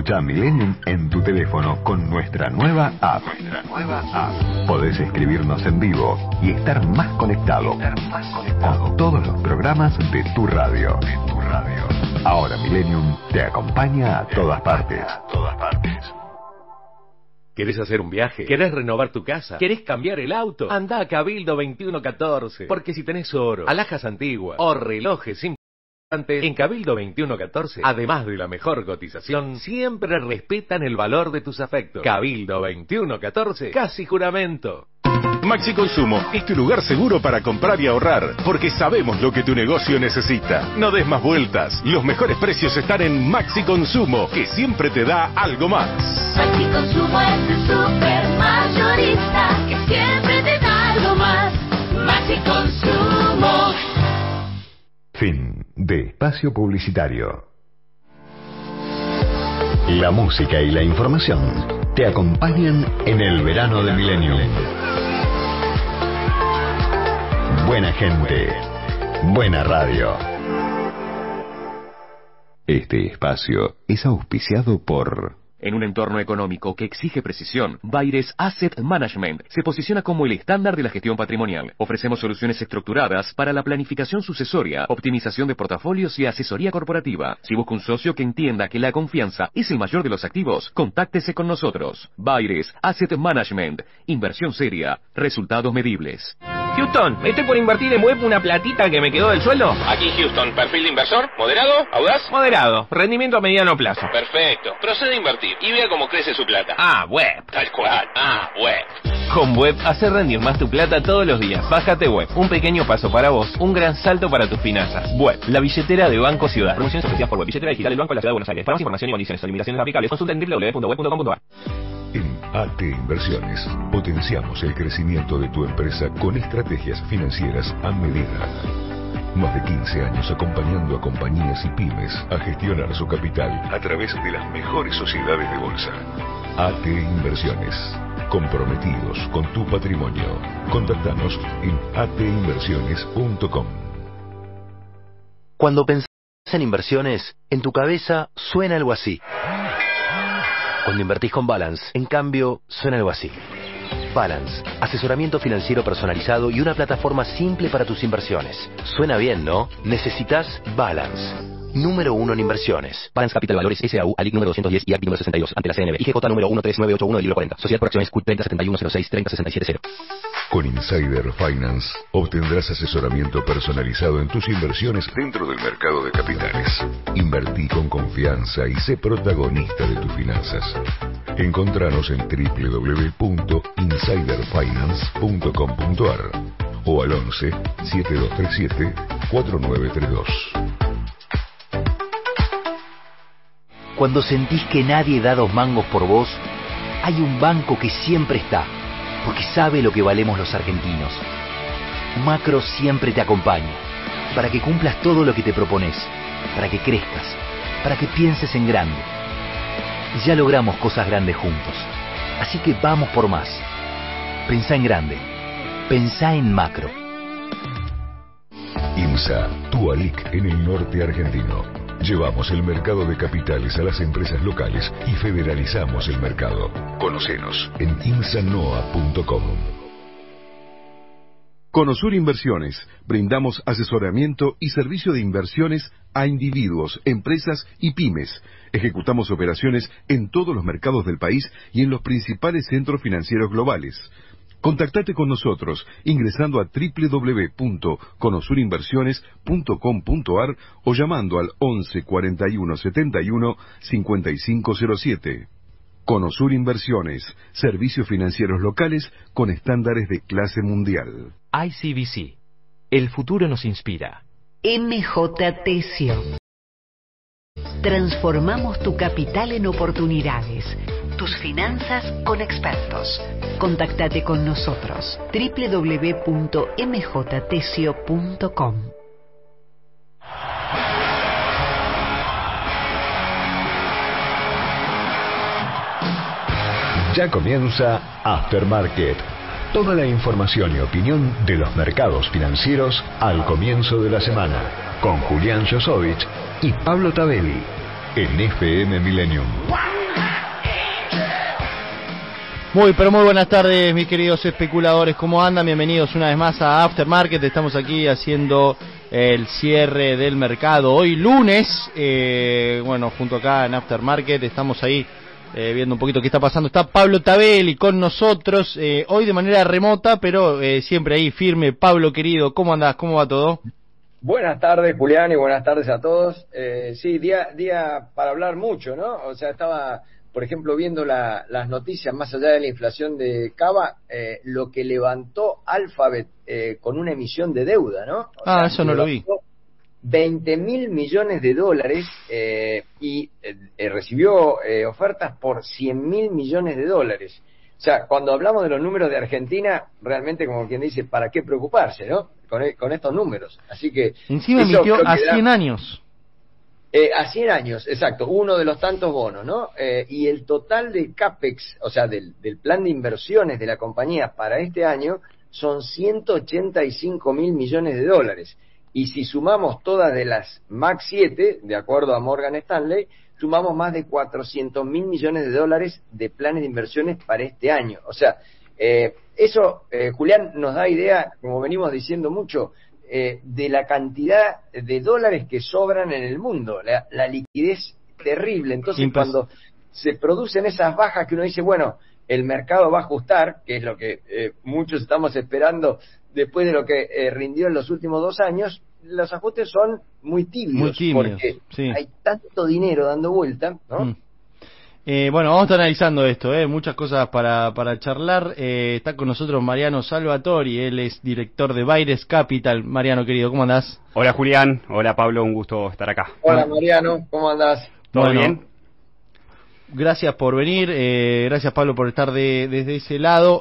Escucha Millennium en tu teléfono con nuestra nueva app. Podés escribirnos en vivo y estar más conectado con todos los programas de tu radio. Ahora Millennium te acompaña a todas partes. ¿Querés hacer un viaje? ¿Querés renovar tu casa? ¿Querés cambiar el auto? Andá a Cabildo 2114. Porque si tenés oro, alhajas antiguas o relojes importantes, en Cabildo 2114, además de la mejor cotización, siempre respetan el valor de tus afectos. Cabildo 2114, casi juramento. Maxi Consumo es tu lugar seguro para comprar y ahorrar, porque sabemos lo que tu negocio necesita. No des más vueltas. Los mejores precios están en Maxi Consumo, que siempre te da algo más. Maxi Consumo es el supermayorista que siempre te da algo más. Maxi Consumo. Fin de espacio publicitario. La música y la información te acompañan en el verano de Millennium. Buena gente, buena radio. Este espacio es auspiciado por... En un entorno económico que exige precisión, Baires Asset Management se posiciona como el estándar de la gestión patrimonial. Ofrecemos soluciones estructuradas para la planificación sucesoria, optimización de portafolios y asesoría corporativa. Si busca un socio que entienda que la confianza es el mayor de los activos, contáctese con nosotros. Baires Asset Management. Inversión seria. Resultados medibles. Houston, estoy por invertir en web una platita que me quedó del sueldo. Aquí Houston, perfil de inversor, moderado, audaz. Moderado, rendimiento a mediano plazo. Perfecto, procede a invertir y vea cómo crece su plata. Web. Tal cual, web. Con Web, hace rendir más tu plata todos los días. Bájate Web, un pequeño paso para vos, un gran salto para tus finanzas. Web, la billetera de Banco Ciudad. Promociones ofrecidas por Web, billetera digital del Banco de la Ciudad de Buenos Aires. Para más información y condiciones o limitaciones aplicables, consulta en www.web.com.ar. En AT Inversiones potenciamos el crecimiento de tu empresa con estrategias financieras a medida. Más de 15 años acompañando a compañías y pymes a gestionar su capital a través de las mejores sociedades de bolsa. AT Inversiones. Comprometidos con tu patrimonio. Contactanos en atinversiones.com. Cuando pensás en inversiones, en tu cabeza suena algo así. Cuando invertís con Balance, en cambio, suena algo así. Balance, asesoramiento financiero personalizado y una plataforma simple para tus inversiones. Suena bien, ¿no? Necesitas Balance. Número 1 en inversiones. Balance Capital Valores S.A.U. ALIC número 210 y ACT número 62 ante la CNB. IGJ número 139881 del libro 40. Sociedad por acciones CUT 307106-30670. Con Insider Finance obtendrás asesoramiento personalizado en tus inversiones dentro del mercado de capitales. Invertí con confianza y sé protagonista de tus finanzas. Encontranos en www.insiderfinance.com.ar o al 11 7237 4932. Cuando sentís que nadie da dos mangos por vos, hay un banco que siempre está, porque sabe lo que valemos los argentinos. Macro siempre te acompaña, para que cumplas todo lo que te propones, para que crezcas, para que pienses en grande. Ya logramos cosas grandes juntos, así que vamos por más. Pensá en grande, pensá en Macro. IMSA, tu ALIC en el norte argentino. Llevamos el mercado de capitales a las empresas locales y federalizamos el mercado. Conocenos en imsanoa.com. Con Osur Inversiones brindamos asesoramiento y servicio de inversiones a individuos, empresas y pymes. Ejecutamos operaciones en todos los mercados del país y en los principales centros financieros globales. Contactate con nosotros ingresando a www.conosurinversiones.com.ar o llamando al 11 41 71 5507. Conosur Inversiones, servicios financieros locales con estándares de clase mundial. ICBC. El futuro nos inspira. MJ Tesio. Transformamos tu capital en oportunidades. Tus finanzas con expertos. Contactate con nosotros. www.mjtesio.com. Ya comienza Aftermarket. Toda la información y opinión de los mercados financieros al comienzo de la semana. Con Julián Josovich y Pablo Tabelli. En FM Millennium. Muy buenas tardes, mis queridos especuladores, ¿cómo andan? Bienvenidos una vez más a Aftermarket. Estamos aquí haciendo el cierre del mercado hoy lunes, junto acá en Aftermarket estamos ahí viendo un poquito qué está pasando. Está Pablo Tabelli con nosotros, hoy de manera remota, pero siempre ahí firme. Pablo querido, ¿cómo andás? ¿Cómo va todo? Buenas tardes, Julián, y buenas tardes a todos. Sí, día para hablar mucho, ¿no? O sea, estaba, por ejemplo, viendo las noticias más allá de la inflación de Cava, lo que levantó Alphabet con una emisión de deuda, ¿no? Eso no lo vi. 20.000 millones de dólares y recibió ofertas por 100.000 millones de dólares. O sea, cuando hablamos de los números de Argentina, realmente, como quien dice, ¿para qué preocuparse, no? Con estos números. Así que encima emitió a 100 años. A 100 años, exacto, uno de los tantos bonos, ¿no? Y el total de CAPEX, o sea, del plan de inversiones de la compañía para este año, son 185.000 millones de dólares. Y si sumamos todas de las MAX 7, de acuerdo a Morgan Stanley, sumamos más de 400.000 millones de dólares de planes de inversiones para este año. O sea, eso, Julián, nos da idea, como venimos diciendo mucho, de la cantidad de dólares que sobran en el mundo, la liquidez terrible. Entonces, cuando se producen esas bajas que uno dice, bueno, el mercado va a ajustar, que es lo que muchos estamos esperando después de lo que rindió en los últimos 2 años, los ajustes son muy tibios porque sí, hay tanto dinero dando vuelta, ¿no? Vamos a estar analizando esto, muchas cosas para charlar. Está con nosotros Mariano Salvatori, él es director de Baires Capital. Mariano, querido, ¿cómo andás? Hola, Julián. Hola, Pablo, un gusto estar acá. Hola, Mariano, ¿cómo andás? ¿Todo bien? Gracias por venir, gracias, Pablo, por estar desde ese lado.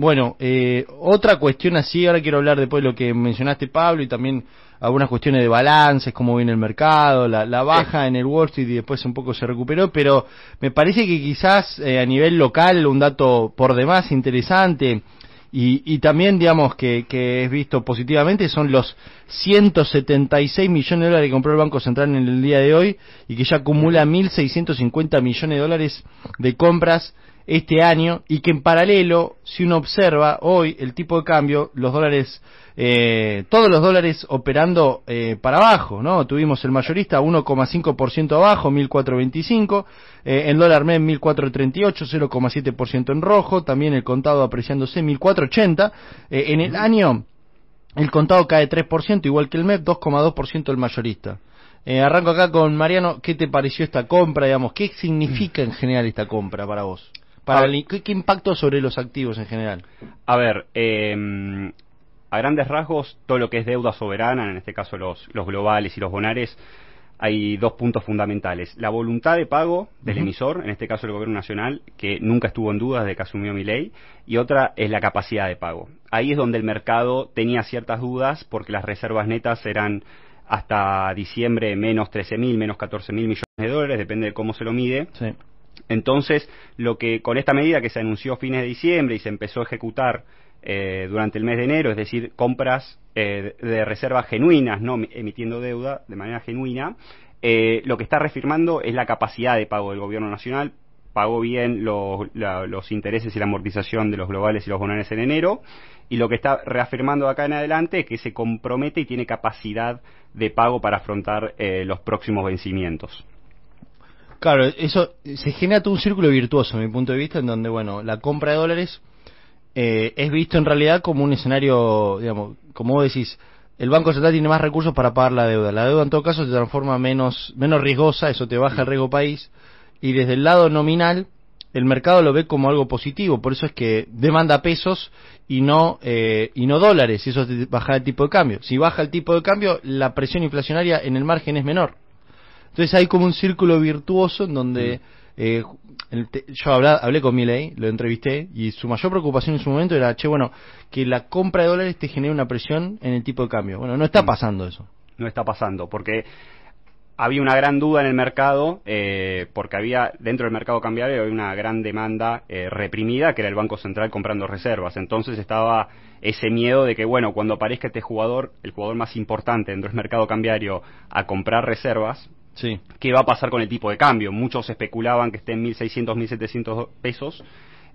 Otra cuestión así, ahora quiero hablar después de lo que mencionaste, Pablo, y también algunas cuestiones de balances, cómo viene el mercado, la baja en el Wall Street y después un poco se recuperó, pero me parece que quizás a nivel local un dato por demás interesante y también, digamos, que es visto positivamente son los 176 millones de dólares que compró el Banco Central en el día de hoy y que ya acumula 1.650 millones de dólares de compras este año, y que en paralelo, si uno observa hoy el tipo de cambio, los dólares, todos los dólares operando para abajo, ¿no? Tuvimos el mayorista 1,5% abajo, 1.425, el dólar MEP 1.438, 0,7% en rojo, también el contado apreciándose 1.480, en el año el contado cae 3%, igual que el MEP, 2,2% el mayorista. Arranco acá con Mariano, ¿qué te pareció esta compra, digamos? ¿Qué significa en general esta compra para vos? ¿Qué impacto sobre los activos en general? A ver, a grandes rasgos, todo lo que es deuda soberana, en este caso los globales y los bonares, hay 2 puntos fundamentales. La voluntad de pago del emisor, en este caso el gobierno nacional, que nunca estuvo en duda desde que asumió Milei, y otra es la capacidad de pago. Ahí es donde el mercado tenía ciertas dudas, porque las reservas netas eran hasta diciembre menos 13.000, menos 14.000 millones de dólares, depende de cómo se lo mide. Sí. Entonces, lo que con esta medida que se anunció a fines de diciembre y se empezó a ejecutar durante el mes de enero, es decir, compras de reservas genuinas, no emitiendo deuda de manera genuina, lo que está reafirmando es la capacidad de pago del gobierno nacional. Pagó bien los intereses y la amortización de los globales y los bonares en enero, y lo que está reafirmando acá en adelante es que se compromete y tiene capacidad de pago para afrontar los próximos vencimientos. Claro, eso se genera todo un círculo virtuoso, a mi punto de vista, en donde, bueno, la compra de dólares es visto en realidad como un escenario, digamos, como vos decís, el Banco Central tiene más recursos para pagar la deuda. La deuda en todo caso se transforma menos riesgosa, eso te baja el riesgo país, y desde el lado nominal el mercado lo ve como algo positivo, por eso es que demanda pesos y no dólares, y eso es bajar el tipo de cambio. Si baja el tipo de cambio, la presión inflacionaria en el margen es menor. Entonces hay como un círculo virtuoso en donde yo hablé con Milei, lo entrevisté, y su mayor preocupación en su momento era, que la compra de dólares te genere una presión en el tipo de cambio. Bueno, no está pasando eso. No está pasando, porque había una gran duda en el mercado, porque había dentro del mercado cambiario había una gran demanda reprimida, que era el Banco Central comprando reservas. Entonces estaba ese miedo de que, cuando aparezca este jugador, el jugador más importante dentro del mercado cambiario, a comprar reservas, sí, ¿qué va a pasar con el tipo de cambio? Muchos especulaban que esté en 1.600, 1.700 pesos,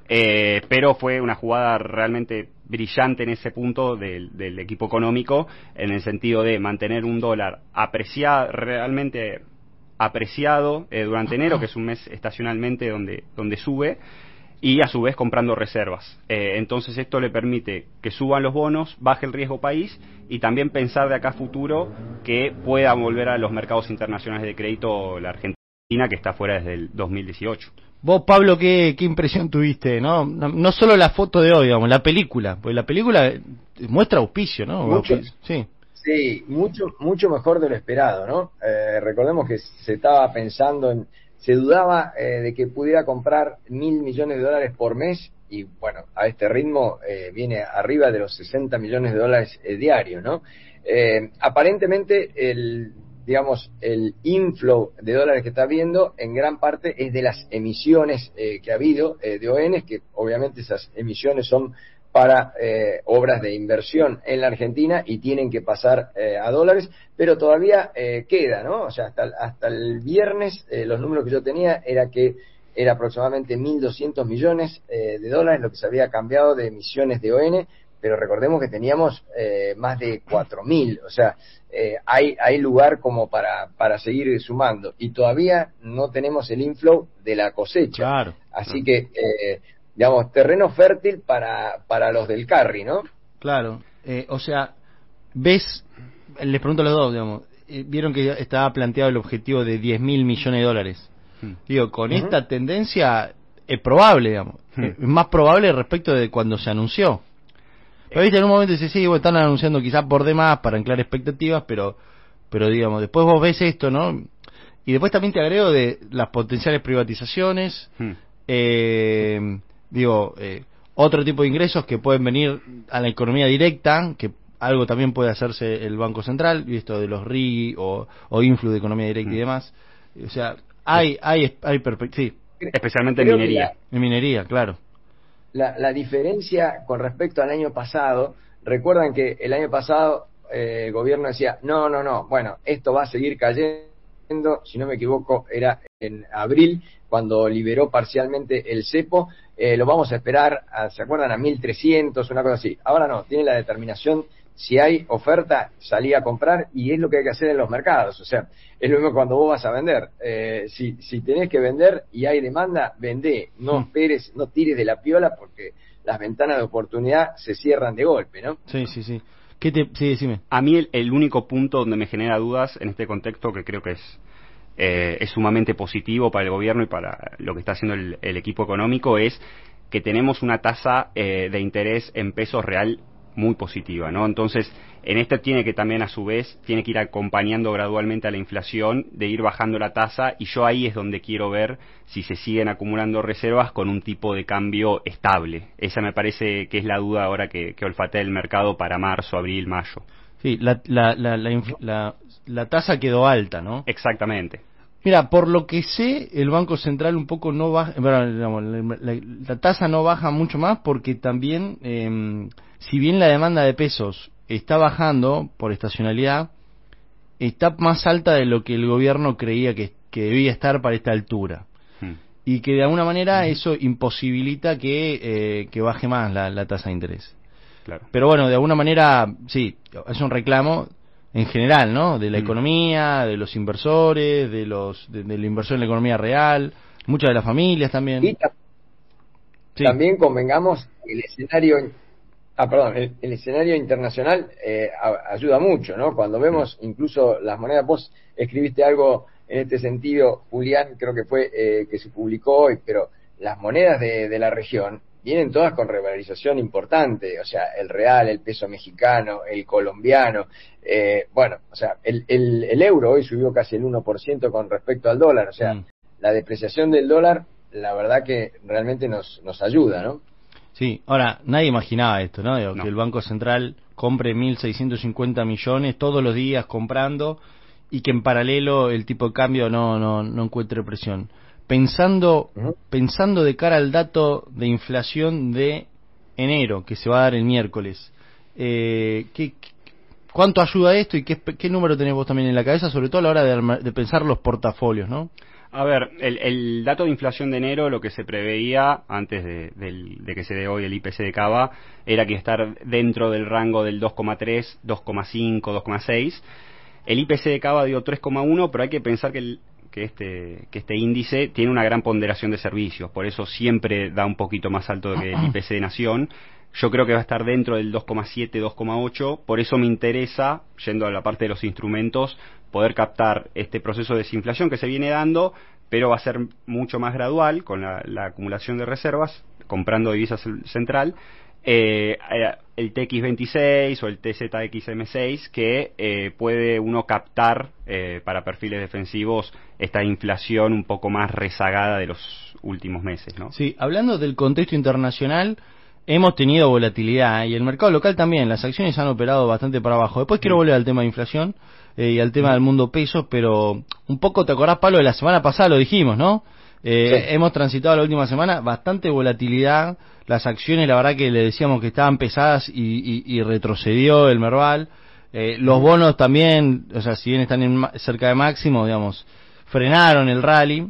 pero fue una jugada realmente brillante en ese punto del equipo económico, en el sentido de mantener un dólar realmente apreciado durante enero, que es un mes estacionalmente donde sube, y a su vez comprando reservas. Entonces esto le permite que suban los bonos, baje el riesgo país, y también pensar de acá a futuro que pueda volver a los mercados internacionales de crédito la Argentina, que está fuera desde el 2018. Vos, Pablo, ¿qué impresión tuviste? No solo la foto de hoy, digamos, la película, porque la película muestra auspicio, ¿no? Mucho, sí. Sí, mucho mejor de lo esperado, ¿no? Recordemos que se estaba pensando se dudaba de que pudiera comprar $1.000 millones por mes, y bueno, a este ritmo viene arriba de los $60 millones diarios, ¿no? Aparentemente el inflow de dólares que está habiendo en gran parte es de las emisiones que ha habido de ONs, que obviamente esas emisiones son para obras de inversión en la Argentina y tienen que pasar a dólares, pero todavía queda, ¿no? O sea, hasta el viernes los números que yo tenía era que era aproximadamente 1.200 millones de dólares lo que se había cambiado de emisiones de ON, pero recordemos que teníamos más de 4.000, o sea, hay lugar como para seguir sumando, y todavía no tenemos el inflow de la cosecha. Claro. Así que terreno fértil para los del carry, ¿no? Claro, o sea, les pregunto a los dos, digamos, vieron que estaba planteado el objetivo de 10.000 millones de dólares. Digo, con esta tendencia es probable, digamos, es más probable respecto de cuando se anunció. Pero viste, en un momento dice, sí, bueno, están anunciando quizás por demás para anclar expectativas, pero digamos, después vos ves esto, ¿no? Y después también te agrego de las potenciales privatizaciones, otro tipo de ingresos que pueden venir a la economía directa, que algo también puede hacerse el Banco Central, y esto de los RIGI o influx de economía directa y demás. O sea, hay sí. Especialmente en minería. En minería, claro. La diferencia con respecto al año pasado, recuerdan que el año pasado el gobierno decía, no, bueno, esto va a seguir cayendo, si no me equivoco, era en abril, cuando liberó parcialmente el cepo, lo vamos a esperar, ¿se acuerdan? A 1.300, una cosa así. Ahora no, tiene la determinación, si hay oferta, salí a comprar, y es lo que hay que hacer en los mercados. O sea, es lo mismo cuando vos vas a vender. Si tenés que vender y hay demanda, vendé. No esperes, no tires de la piola, porque las ventanas de oportunidad se cierran de golpe, ¿no? Sí. Sí, decime. A mí el único punto donde me genera dudas en este contexto, que creo que es sumamente positivo para el gobierno y para lo que está haciendo el equipo económico, es que tenemos una tasa de interés en pesos real muy positiva, ¿no? Entonces, en esto tiene que también, a su vez, tiene que ir acompañando gradualmente a la inflación, de ir bajando la tasa, y yo ahí es donde quiero ver si se siguen acumulando reservas con un tipo de cambio estable. Esa me parece que es la duda ahora que olfatea el mercado para marzo, abril, mayo. Sí, la tasa quedó alta, ¿no? Exactamente. Mira, por lo que sé, el Banco Central un poco no baja, la tasa no baja mucho más, porque también, si bien la demanda de pesos está bajando por estacionalidad, está más alta de lo que el gobierno creía que debía estar para esta altura. Y que de alguna manera eso imposibilita que baje más la tasa de interés. Claro. Pero bueno, de alguna manera, sí, es un reclamo en general, ¿no? De la economía, de los inversores, de la inversión en la economía real, muchas de las familias también. Y también convengamos, el escenario internacional ayuda mucho, ¿no? Cuando vemos incluso las monedas, vos escribiste algo en este sentido, Julián, creo que fue que se publicó hoy, pero las monedas de la región vienen todas con revalorización importante, o sea, el real, el peso mexicano, el colombiano, o sea, el euro hoy subió casi el 1% con respecto al dólar, o sea, la depreciación del dólar, la verdad que realmente nos ayuda, ¿no? Sí, ahora, nadie imaginaba esto, ¿no? Que el Banco Central compre 1.650 millones todos los días comprando, y que en paralelo el tipo de cambio no encuentre presión. Pensando de cara al dato de inflación de enero, que se va a dar el miércoles, ¿cuánto ayuda esto y qué número tenés vos también en la cabeza, sobre todo a la hora de pensar los portafolios, ¿no? A ver, el dato de inflación de enero, lo que se preveía antes de que se dé hoy el IPC de Cava, era que estar dentro del rango del 2,3, 2,5, 2,6. El IPC de Cava dio 3,1, pero hay que pensar que este índice tiene una gran ponderación de servicios, por eso siempre da un poquito más alto que el IPC de Nación. Yo creo que va a estar dentro del 2,7, 2,8, por eso me interesa, yendo a la parte de los instrumentos, poder captar este proceso de desinflación que se viene dando, pero va a ser mucho más gradual con la acumulación de reservas, comprando divisas central, el TX26 o el TZXM6, que puede uno captar para perfiles defensivos esta inflación un poco más rezagada de los últimos meses, ¿no? Sí, hablando del contexto internacional, hemos tenido volatilidad y el mercado local también, las acciones han operado bastante para abajo. Después quiero volver al tema de inflación y al tema del mundo pesos, pero un poco, ¿te acordás, Pablo? De la semana pasada lo dijimos, ¿no? Sí. Hemos transitado la última semana bastante volatilidad, las acciones la verdad que le decíamos que estaban pesadas y retrocedió el Merval, los bonos también, o sea, si bien están cerca de máximo, digamos, frenaron el rally.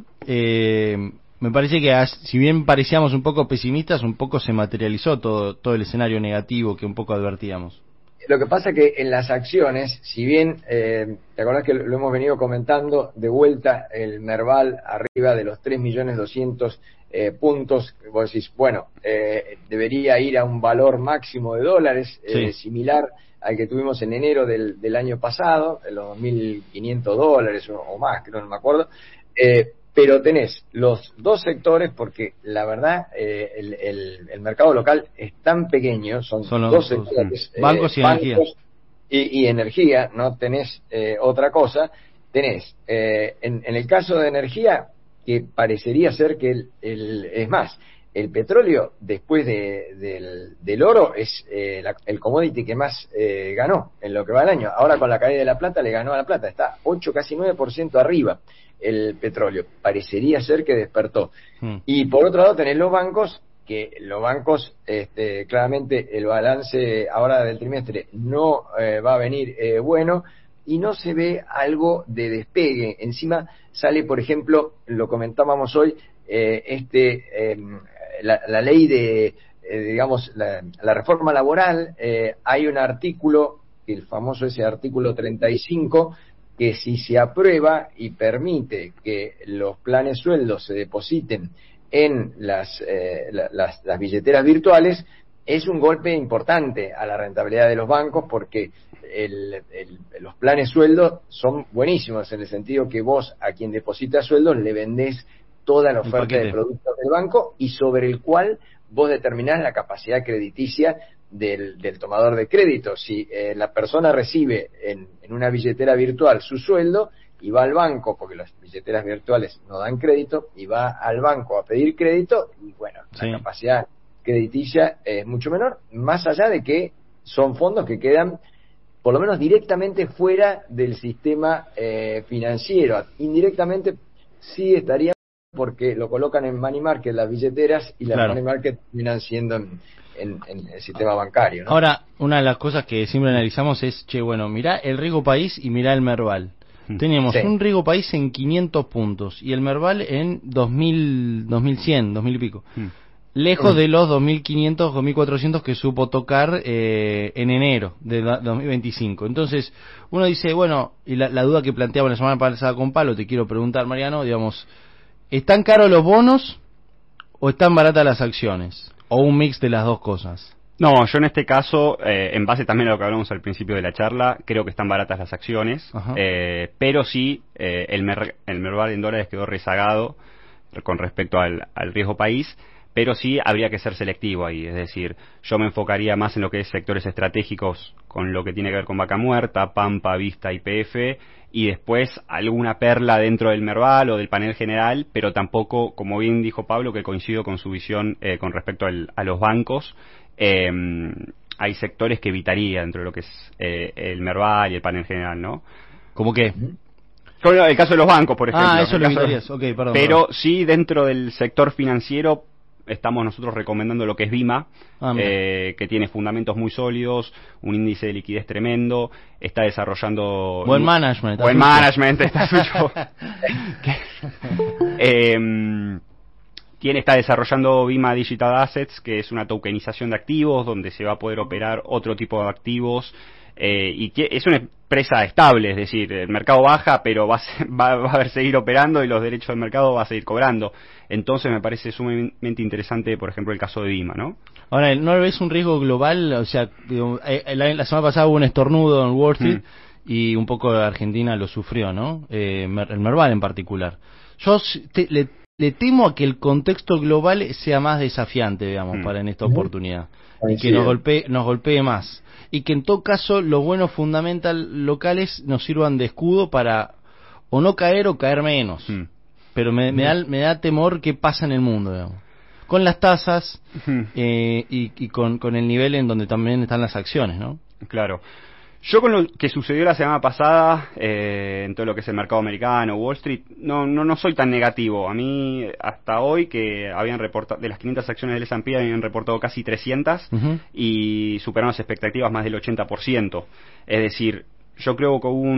Me parece que si bien parecíamos un poco pesimistas, un poco se materializó todo el escenario negativo que un poco advertíamos. Lo que pasa que en las acciones, si bien, te acordás que lo hemos venido comentando, de vuelta el Merval arriba de los 3.200.000 puntos, vos decís, bueno, debería ir a un valor máximo de dólares, similar al que tuvimos en enero del año pasado, los $2.500 o más, creo, no me acuerdo, pero tenés los dos sectores, porque la verdad el mercado local es tan pequeño, son los dos sectores, bancos y energía. Y energía, no tenés otra cosa. Tenés, en el caso de energía, que parecería ser que es más, el petróleo después del oro es el commodity que más ganó en lo que va del año. Ahora con la caída de la plata le ganó a la plata, está 8, casi 9% arriba el petróleo. Parecería ser que despertó. Y por otro lado tenés los bancos, que los bancos claramente el balance ahora del trimestre no va a venir bueno, y no se ve algo de despegue. Encima sale, por ejemplo, lo comentábamos hoy, la ley de, digamos, la reforma laboral. Hay un artículo, el famoso ese artículo 35, que si se aprueba y permite que los planes sueldos se depositen en las billeteras virtuales, es un golpe importante a la rentabilidad de los bancos, porque los planes sueldos son buenísimos, en el sentido que vos a quien deposita sueldos le vendés toda la oferta de productos del banco, y sobre el cual vos determinás la capacidad crediticia del tomador de crédito. Si la persona recibe en una billetera virtual su sueldo y va al banco, porque las billeteras virtuales no dan crédito, y va al banco a pedir crédito, y bueno, la capacidad crediticia es mucho menor, más allá de que son fondos que quedan por lo menos directamente fuera del sistema financiero. Indirectamente sí estaría, porque lo colocan en money market las billeteras, y las money market terminan siendo en el sistema bancario, ¿no? Ahora, una de las cosas que siempre analizamos es, bueno, mirá el riesgo país y mirá el Merval. Tenemos un riesgo país en 500 puntos y el Merval en 2100, 2000 y pico. Lejos de los 2.500, 2.400 que supo tocar en enero de 2025. Entonces, uno dice, bueno, y la duda que planteaba la semana pasada con Palo, te quiero preguntar, Mariano, digamos, ¿están caros los bonos o están baratas las acciones? ¿O un mix de las dos cosas? No, yo en este caso, en base también a lo que hablamos al principio de la charla, creo que están baratas las acciones, pero sí, el Merval en dólares quedó rezagado con respecto al riesgo país. Pero sí habría que ser selectivo ahí, es decir, yo me enfocaría más en lo que es sectores estratégicos, con lo que tiene que ver con Vaca Muerta, Pampa, Vista, YPF, y después alguna perla dentro del Merval o del panel general, pero tampoco, como bien dijo Pablo, que coincido con su visión con respecto a los bancos. Hay sectores que evitaría dentro de lo que es el Merval y el panel general, ¿no? ¿Cómo qué? El caso de los bancos, por ejemplo. Eso lo evitarías, perdón. Pero sí, dentro del sector financiero, estamos nosotros recomendando lo que es Vima, que tiene fundamentos muy sólidos, un índice de liquidez tremendo, está desarrollando... Buen management. Está suyo. Está desarrollando Vima Digital Assets, que es una tokenización de activos, donde se va a poder operar otro tipo de activos, y que es una empresa estable, es decir, el mercado baja, pero va a seguir operando y los derechos del mercado va a seguir cobrando. Entonces me parece sumamente interesante, por ejemplo, el caso de Vima, ¿no? Ahora, ¿no ves un riesgo global? O sea, la semana pasada hubo un estornudo en Wall Street y un poco Argentina lo sufrió, ¿no? El Merval en particular. Yo le temo a que el contexto global sea más desafiante, digamos, para en esta oportunidad. Y que nos golpee más. Y que en todo caso los buenos fundamentals locales nos sirvan de escudo para o no caer o caer menos. Pero me da temor qué pasa en el mundo, digamos. Con las tasas y con el nivel en donde también están las acciones, ¿no? Claro. Yo con lo que sucedió la semana pasada en todo lo que es el mercado americano, Wall Street, no soy tan negativo. A mí, hasta hoy, que habían reportado, de las 500 acciones del S&P habían reportado casi 300 y superaron las expectativas más del 80%. Es decir, yo creo que hubo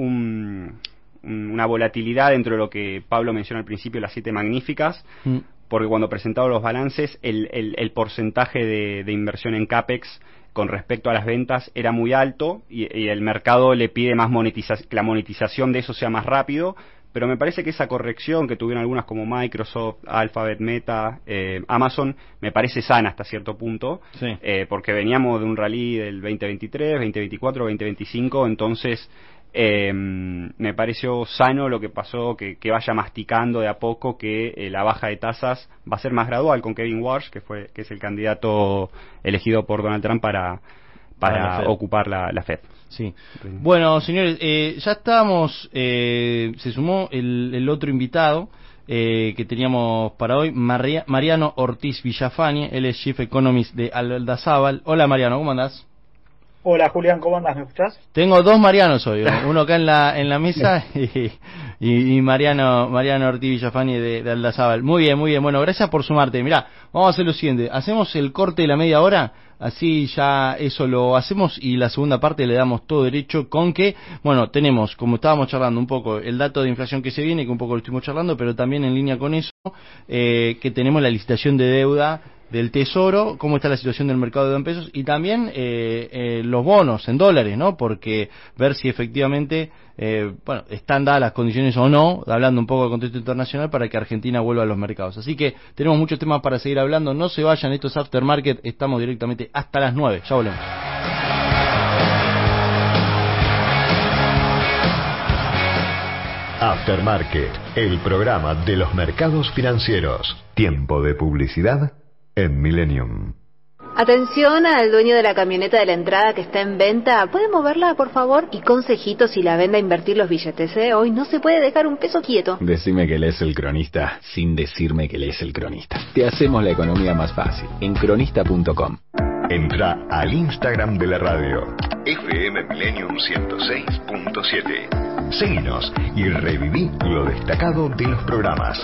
una volatilidad dentro de lo que Pablo mencionó al principio, las 7 magníficas, porque cuando presentaron los balances, el porcentaje de inversión en CAPEX con respecto a las ventas era muy alto y el mercado le pide más que la monetización de eso sea más rápido, pero me parece que esa corrección que tuvieron algunas como Microsoft, Alphabet, Meta, Amazon, me parece sana hasta cierto punto, porque veníamos de un rally del 2023, 2024, 2025, entonces me pareció sano lo que pasó, que vaya masticando de a poco, que la baja de tasas va a ser más gradual con Kevin Warsh, que es el candidato elegido por Donald Trump para ocupar la Fed. Sí. Bueno, señores, ya estábamos, se sumó el otro invitado que teníamos para hoy, Mariano Ortiz Villafañe. Él es Chief Economist de Aldazábal. Hola Mariano, ¿cómo andás? Hola Julián, ¿cómo andás? ¿Me escuchás? Tengo 2 Marianos hoy, uno acá en la mesa y Mariano Ortiz Villafañe de Aldazábal. Muy bien, bueno, gracias por sumarte. Mirá, vamos a hacer lo siguiente, hacemos el corte de la media hora, así ya eso lo hacemos y la segunda parte le damos todo derecho con que, bueno, tenemos, como estábamos charlando un poco, el dato de inflación que se viene, que un poco lo estuvimos charlando, pero también en línea con eso, que tenemos la licitación de deuda del Tesoro, cómo está la situación del mercado de deuda en pesos y también los bonos en dólares, ¿no? Porque ver si efectivamente están dadas las condiciones o no, hablando un poco del contexto internacional, para que Argentina vuelva a los mercados. Así que tenemos muchos temas para seguir hablando, no se vayan, esto es Aftermarket, estamos directamente hasta las 9, ya volvemos. Aftermarket, el programa de los mercados financieros. Tiempo de publicidad en Millennium. Atención al dueño de la camioneta de la entrada que está en venta. ¿Puede moverla, por favor? Y consejitos si la vende a invertir los billetes, ¿eh? Hoy no se puede dejar un peso quieto. Decime que lees El Cronista sin decirme que lees El Cronista. Te hacemos la economía más fácil en cronista.com. Entra al Instagram de la radio, FM Millennium 106.7. Seguinos y reviví lo destacado de los programas.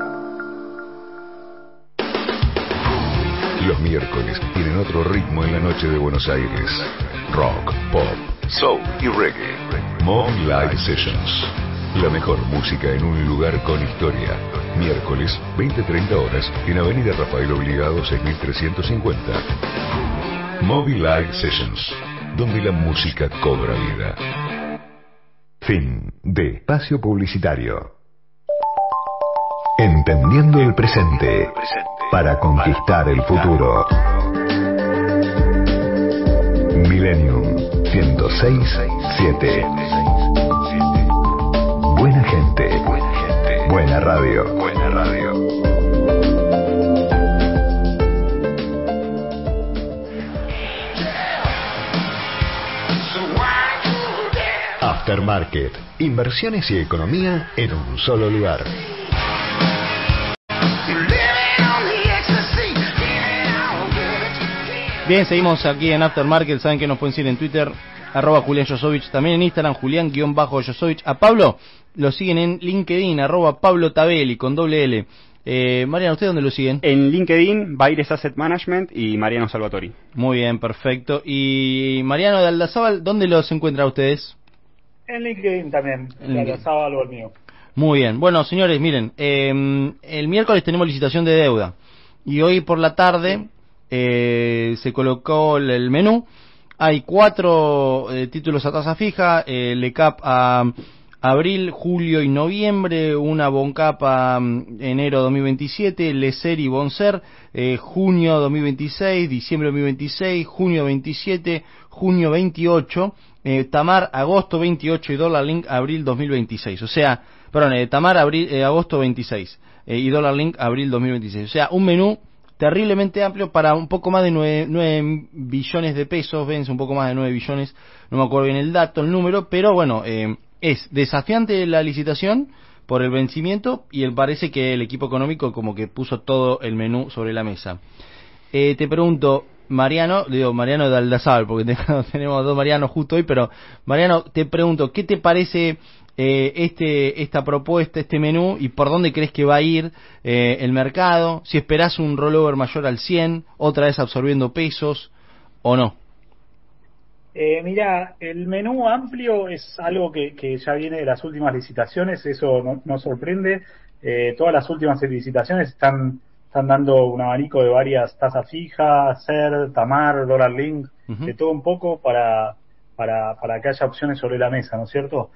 Los miércoles tienen otro ritmo en la noche de Buenos Aires. Rock, pop, soul y reggae. Moby Live Sessions. La mejor música en un lugar con historia. Miércoles, 20-30 horas, en Avenida Rafael Obligado 6350. Moby Live Sessions, donde la música cobra vida. Fin de espacio publicitario. Entendiendo el presente para conquistar el futuro. Millennium 106.7. Buena gente, buena radio. Aftermarket, inversiones y economía en un solo lugar. Bien, seguimos aquí en Aftermarket. Saben que nos pueden seguir en Twitter, @Julián Yosovich, también en Instagram, Julián_Yosovich. A Pablo lo siguen en LinkedIn, @Pablo Tabelli, con doble L. Mariano, ¿usted dónde lo siguen? En LinkedIn, Baires Asset Management y Mariano Salvatori. Muy bien, perfecto. Y Mariano de Aldazábal, ¿dónde los encuentra ustedes? En LinkedIn también, En ya estaba algo el mío. Muy bien. Bueno, señores, miren, el miércoles tenemos licitación de deuda y hoy por la tarde se colocó el menú. Hay 4 títulos a tasa fija, LECAP a abril, julio y noviembre, una Boncap a enero 2027, LECER y Boncer, junio 2026, diciembre 2026, junio 27, junio 28, Tamar agosto 28 y Dollar Link abril 2026. O sea, perdón, Tamar agosto 26 y Dollar Link abril 2026. O sea, un menú terriblemente amplio para un poco más de 9 billones de pesos, vence un poco más de 9 billones, no me acuerdo bien el dato, el número, pero bueno, es desafiante la licitación por el vencimiento y parece que el equipo económico como que puso todo el menú sobre la mesa. Te pregunto, Mariano de Aldazábal, porque tenemos 2 Marianos justo hoy, pero Mariano, te pregunto, ¿qué te parece esta propuesta, este menú, y por dónde crees que va a ir el mercado? Si esperás un rollover mayor al 100, otra vez absorbiendo pesos, o no. Mira, el menú amplio es algo que ya viene de las últimas licitaciones, eso no sorprende. Todas las últimas licitaciones están dando un abanico de varias tasas fijas, CER, Tamar, Dollar Link, de todo un poco para que haya opciones sobre la mesa, ¿no es cierto?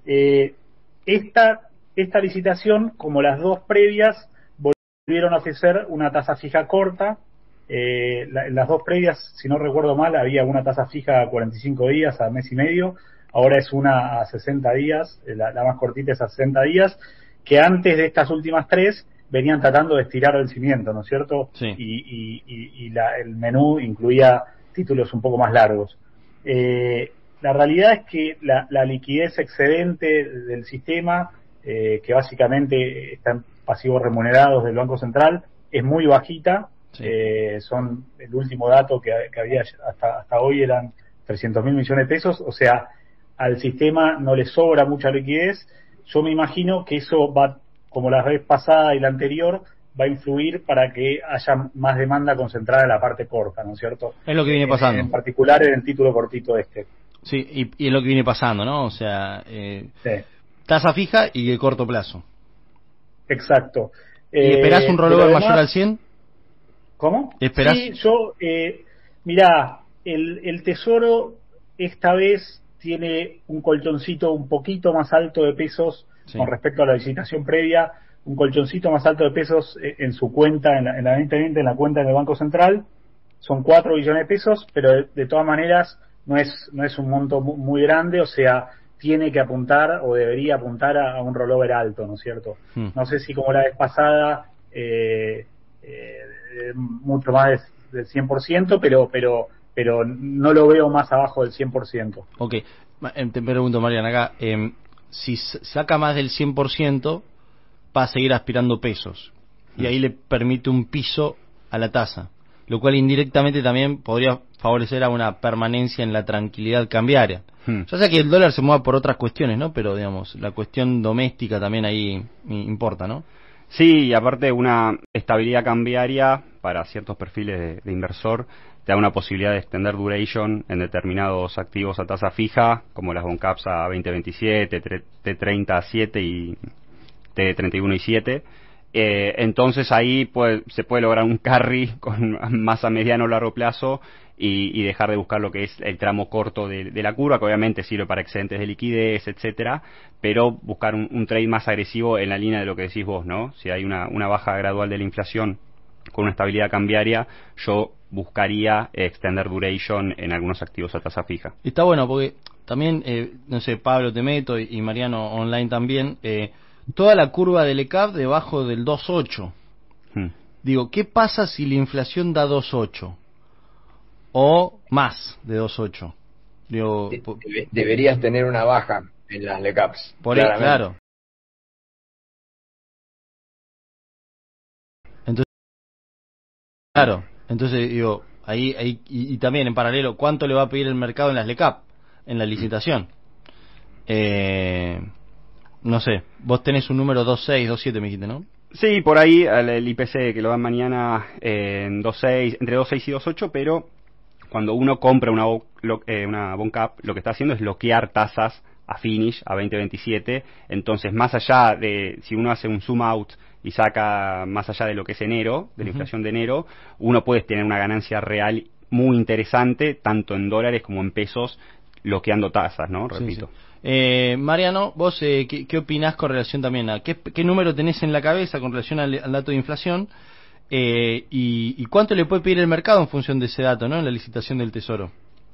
Esta licitación, como las 2 previas, volvieron a ofrecer una tasa fija corta. En las 2 previas, si no recuerdo mal, había una tasa fija a 45 días, a mes y medio. Ahora es una a 60 días, la más cortita es a 60 días, que antes de estas últimas 3 venían tratando de estirar vencimiento, ¿no es cierto? Sí. Y el menú incluía títulos un poco más largos. La realidad es que la liquidez excedente del sistema, que básicamente están pasivos remunerados del Banco Central, es muy bajita. Sí. Son el último dato que había hasta hoy eran 300.000 millones de pesos, o sea, al sistema no le sobra mucha liquidez. Yo me imagino que eso va, como la vez pasada y la anterior, va a influir para que haya más demanda concentrada en la parte corta, ¿no es cierto? Es lo que viene pasando. En particular en el título cortito este. Sí, y es lo que viene pasando, ¿no? O sea, sí. Tasa fija y de corto plazo. Exacto. ¿Y esperás un rollover mayor al 100? ¿Cómo? ¿Esperás? Sí, yo, mirá, el Tesoro esta vez tiene un colchoncito un poquito más alto de pesos, sí, con respecto a la licitación previa, un colchoncito más alto de pesos en su cuenta, en la 2020, en la cuenta del Banco Central. Son 4 billones de pesos, pero de todas maneras no es un monto muy grande, o sea, tiene que apuntar o debería apuntar a un rollover alto, ¿no es cierto? No sé si como la vez pasada, mucho más del 100%, pero no lo veo más abajo del 100%. Ok, te pregunto, Mariana, acá, si saca más del 100%, va a seguir aspirando pesos, y ahí le permite un piso a la tasa, lo cual indirectamente también podría favorecer a una permanencia en la tranquilidad cambiaria. Ya sé que el dólar se mueve por otras cuestiones, ¿no? Pero, digamos, la cuestión doméstica también ahí importa, ¿no? Sí, y aparte una estabilidad cambiaria para ciertos perfiles de inversor te da una posibilidad de extender duration en determinados activos a tasa fija, como las Boncaps a 2027, T30 a 7 y T31 y 7. Entonces ahí se puede lograr un carry con más a mediano o largo plazo y dejar de buscar lo que es el tramo corto de la curva, que obviamente sirve para excedentes de liquidez, etcétera, pero buscar un trade más agresivo en la línea de lo que decís vos, ¿no? Si hay una baja gradual de la inflación con una estabilidad cambiaria, yo buscaría extender duration en algunos activos a tasa fija. Está bueno, porque también, no sé, Pablo te meto y Mariano online también, toda la curva del ECAP debajo del 2.8. Digo, ¿qué pasa si la inflación da 2.8? O más de 2.8. Digo, deberías tener una baja en las LECAPs. Por ahí, claro. Entonces digo, ahí y también en paralelo, ¿cuánto le va a pedir el mercado en las LECAP, en la licitación? No sé, vos tenés un número 2.6, 2.7 me dijiste, ¿no? Sí, por ahí el IPC que lo dan mañana en 2.6, entre 2.6 y 2.8, pero cuando uno compra una bond cap, lo que está haciendo es bloquear tasas a finish, a 2027. Entonces, más allá de, si uno hace un zoom out y saca más allá de lo que es enero, de la inflación de enero, uno puede tener una ganancia real muy interesante, tanto en dólares como en pesos, bloqueando tasas, ¿no? Repito. Sí. Mariano, vos, ¿qué opinás con relación también a qué número tenés en la cabeza con relación al dato de inflación? Y cuánto le puede pedir el mercado en función de ese dato, ¿no? En la licitación del Tesoro.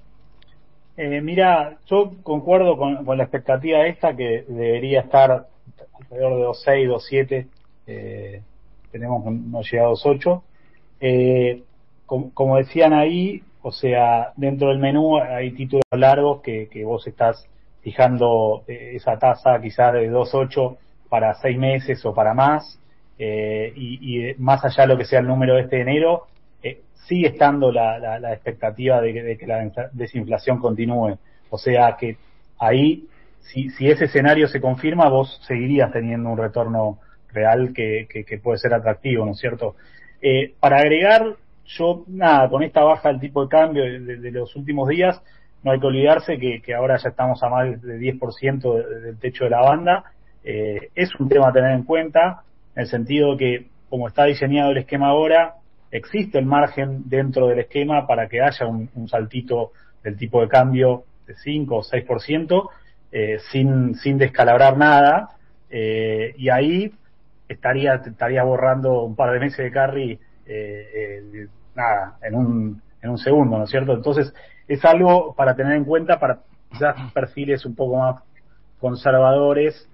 Mira, yo concuerdo con la expectativa esta, que debería estar alrededor de 2.6, 2.7, tenemos no llega a 2.8. Como decían ahí, o sea, dentro del menú hay títulos largos que vos estás fijando esa tasa quizás de 2.8 para 6 meses o para más, y más allá de lo que sea el número de este de enero, sigue estando la expectativa de que la desinflación continúe. O sea que ahí, si ese escenario se confirma, vos seguirías teniendo un retorno real que puede ser atractivo, ¿no es cierto? Para agregar, yo, con esta baja del tipo de cambio de los últimos días, no hay que olvidarse que ahora ya estamos a más de 10% del techo de la banda. Es un tema a tener en cuenta, en el sentido que, como está diseñado el esquema ahora, existe el margen dentro del esquema para que haya un saltito del tipo de cambio de 5 o 6%, sin descalabrar nada, y ahí estaría borrando un par de meses de carry en un segundo, ¿no es cierto? Entonces es algo para tener en cuenta para quizás perfiles un poco más conservadores.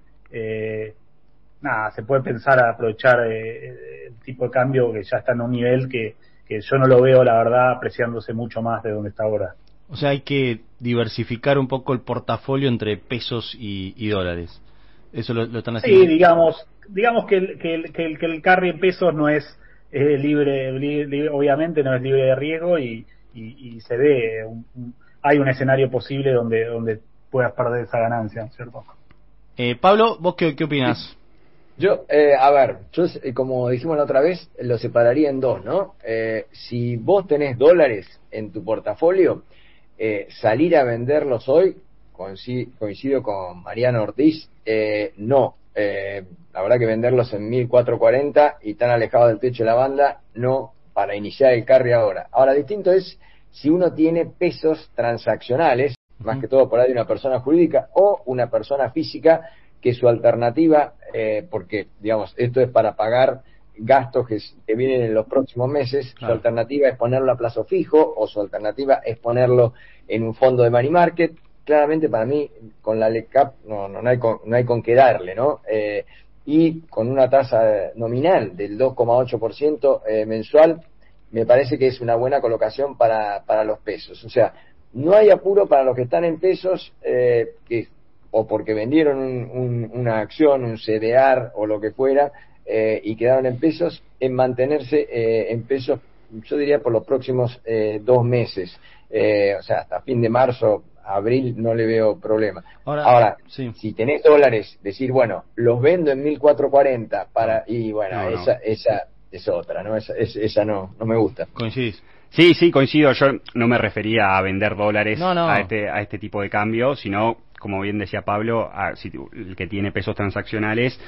Se puede pensar a aprovechar el tipo de cambio que ya está en un nivel que yo no lo veo, la verdad, apreciándose mucho más de donde está ahora. O sea, hay que diversificar un poco el portafolio entre pesos y dólares. Eso lo están haciendo. Sí, digamos que el carry en pesos no es libre, obviamente no es libre de riesgo, y se ve hay un escenario posible donde puedas perder esa ganancia, ¿cierto? Pablo, ¿vos qué opinás? Yo, yo, como dijimos la otra vez, lo separaría en dos, ¿no? Si vos tenés dólares en tu portafolio, salir a venderlos hoy, coincido con Mariano Ortiz, no. La verdad que venderlos en 1.440 y tan alejados del techo de la banda, no, para iniciar el carry ahora. Ahora, distinto es si uno tiene pesos transaccionales, más que todo por ahí de una persona jurídica o una persona física, que su alternativa, porque, digamos, esto es para pagar gastos que vienen en los próximos meses, claro. Su alternativa es ponerlo a plazo fijo, o su alternativa es ponerlo en un fondo de money market. Claramente para mí, con la LECAP no hay con qué darle, ¿no? Y con una tasa nominal del 2,8% mensual, me parece que es una buena colocación para los pesos. O sea, no hay apuro para los que están en pesos, o porque vendieron una acción, un CDR o lo que fuera, y quedaron en pesos, en mantenerse en pesos, yo diría por los próximos 2 meses. O sea, hasta fin de marzo, abril, no le veo problema. Ahora sí. Si tenés dólares, decir, bueno, los vendo en 1.440 y bueno, esa es otra, ¿no? Esa no me gusta. ¿Coincidís? Sí, coincido. Yo no me refería a vender dólares a este tipo de cambio, sino, como bien decía Pablo, el que tiene pesos transaccionales,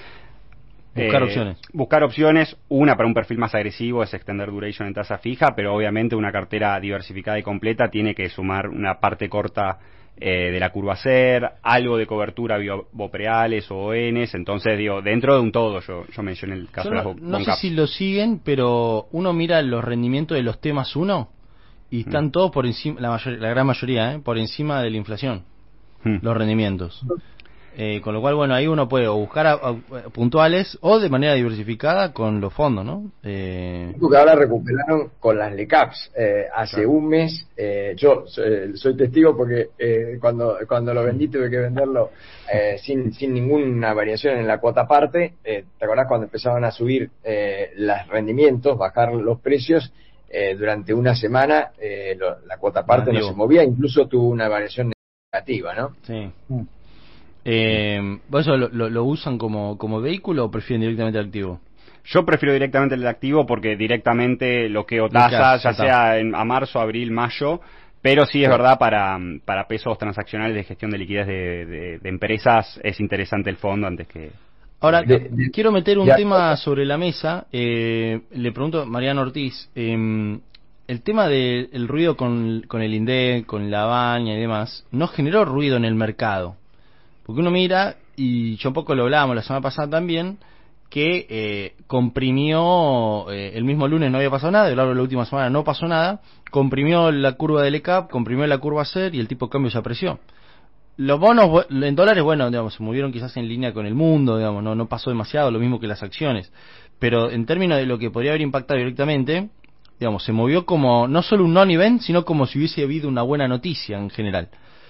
buscar opciones. Una para un perfil más agresivo es extender duration en tasa fija, pero obviamente una cartera diversificada y completa tiene que sumar una parte corta de la curva SER, algo de cobertura bopreales o ONs. Entonces, digo, dentro de un todo, yo mencioné el caso de las no sé si lo siguen, pero uno mira los rendimientos de los T+1 y están todos por encima, la gran mayoría, por encima de la inflación, los rendimientos. Con lo cual, bueno, ahí uno puede buscar puntuales o de manera diversificada con los fondos, ¿no? Porque ahora recuperaron con las LECAPs. Hace un mes, yo soy testigo porque cuando lo vendí tuve que venderlo sin ninguna variación en la cuota parte. ¿Te acordás cuando empezaban a subir los rendimientos, bajar los precios? Durante una semana la cuota parte no se movía, incluso tuvo una variación negativa, ¿no? Sí. ¿Vos eso lo usan como vehículo o prefieren directamente el activo? Yo prefiero directamente el activo porque directamente bloqueo tasas, ya sea a marzo, abril, mayo, pero sí es verdad para pesos transaccionales de gestión de liquidez de empresas es interesante el fondo antes que... Ahora, quiero meter un tema sobre la mesa. Le pregunto a Mariano Ortiz, el tema del ruido con el INDEC, con la baña y demás, ¿no generó ruido en el mercado? Porque uno mira, y yo un poco lo hablábamos la semana pasada también, que comprimió, el mismo lunes no había pasado nada, y la última semana no pasó nada, comprimió la curva del ECAP, comprimió la curva SER y el tipo de cambio se apreció. Los bonos en dólares, bueno, digamos, se movieron quizás en línea con el mundo, digamos, no pasó demasiado, lo mismo que las acciones. Pero en términos de lo que podría haber impactado directamente, digamos, se movió como no solo un non-event, sino como si hubiese habido una buena noticia en general.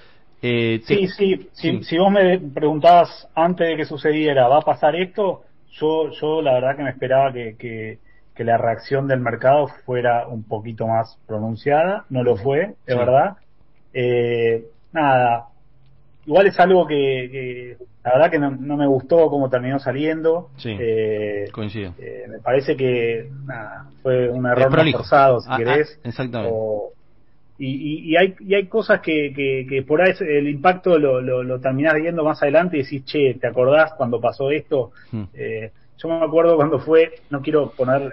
Si vos me preguntabas antes de que sucediera, ¿va a pasar esto? Yo la verdad que me esperaba que la reacción del mercado fuera un poquito más pronunciada, no lo fue, es verdad. Nada, igual es algo que la verdad que no me gustó cómo terminó saliendo. Sí, coincido. Me parece que fue un error más forzado, si querés. Exactamente. Y hay cosas que por ahí el impacto lo terminás viendo más adelante y decís, che, ¿te acordás cuando pasó esto? Yo me acuerdo cuando fue, no quiero poner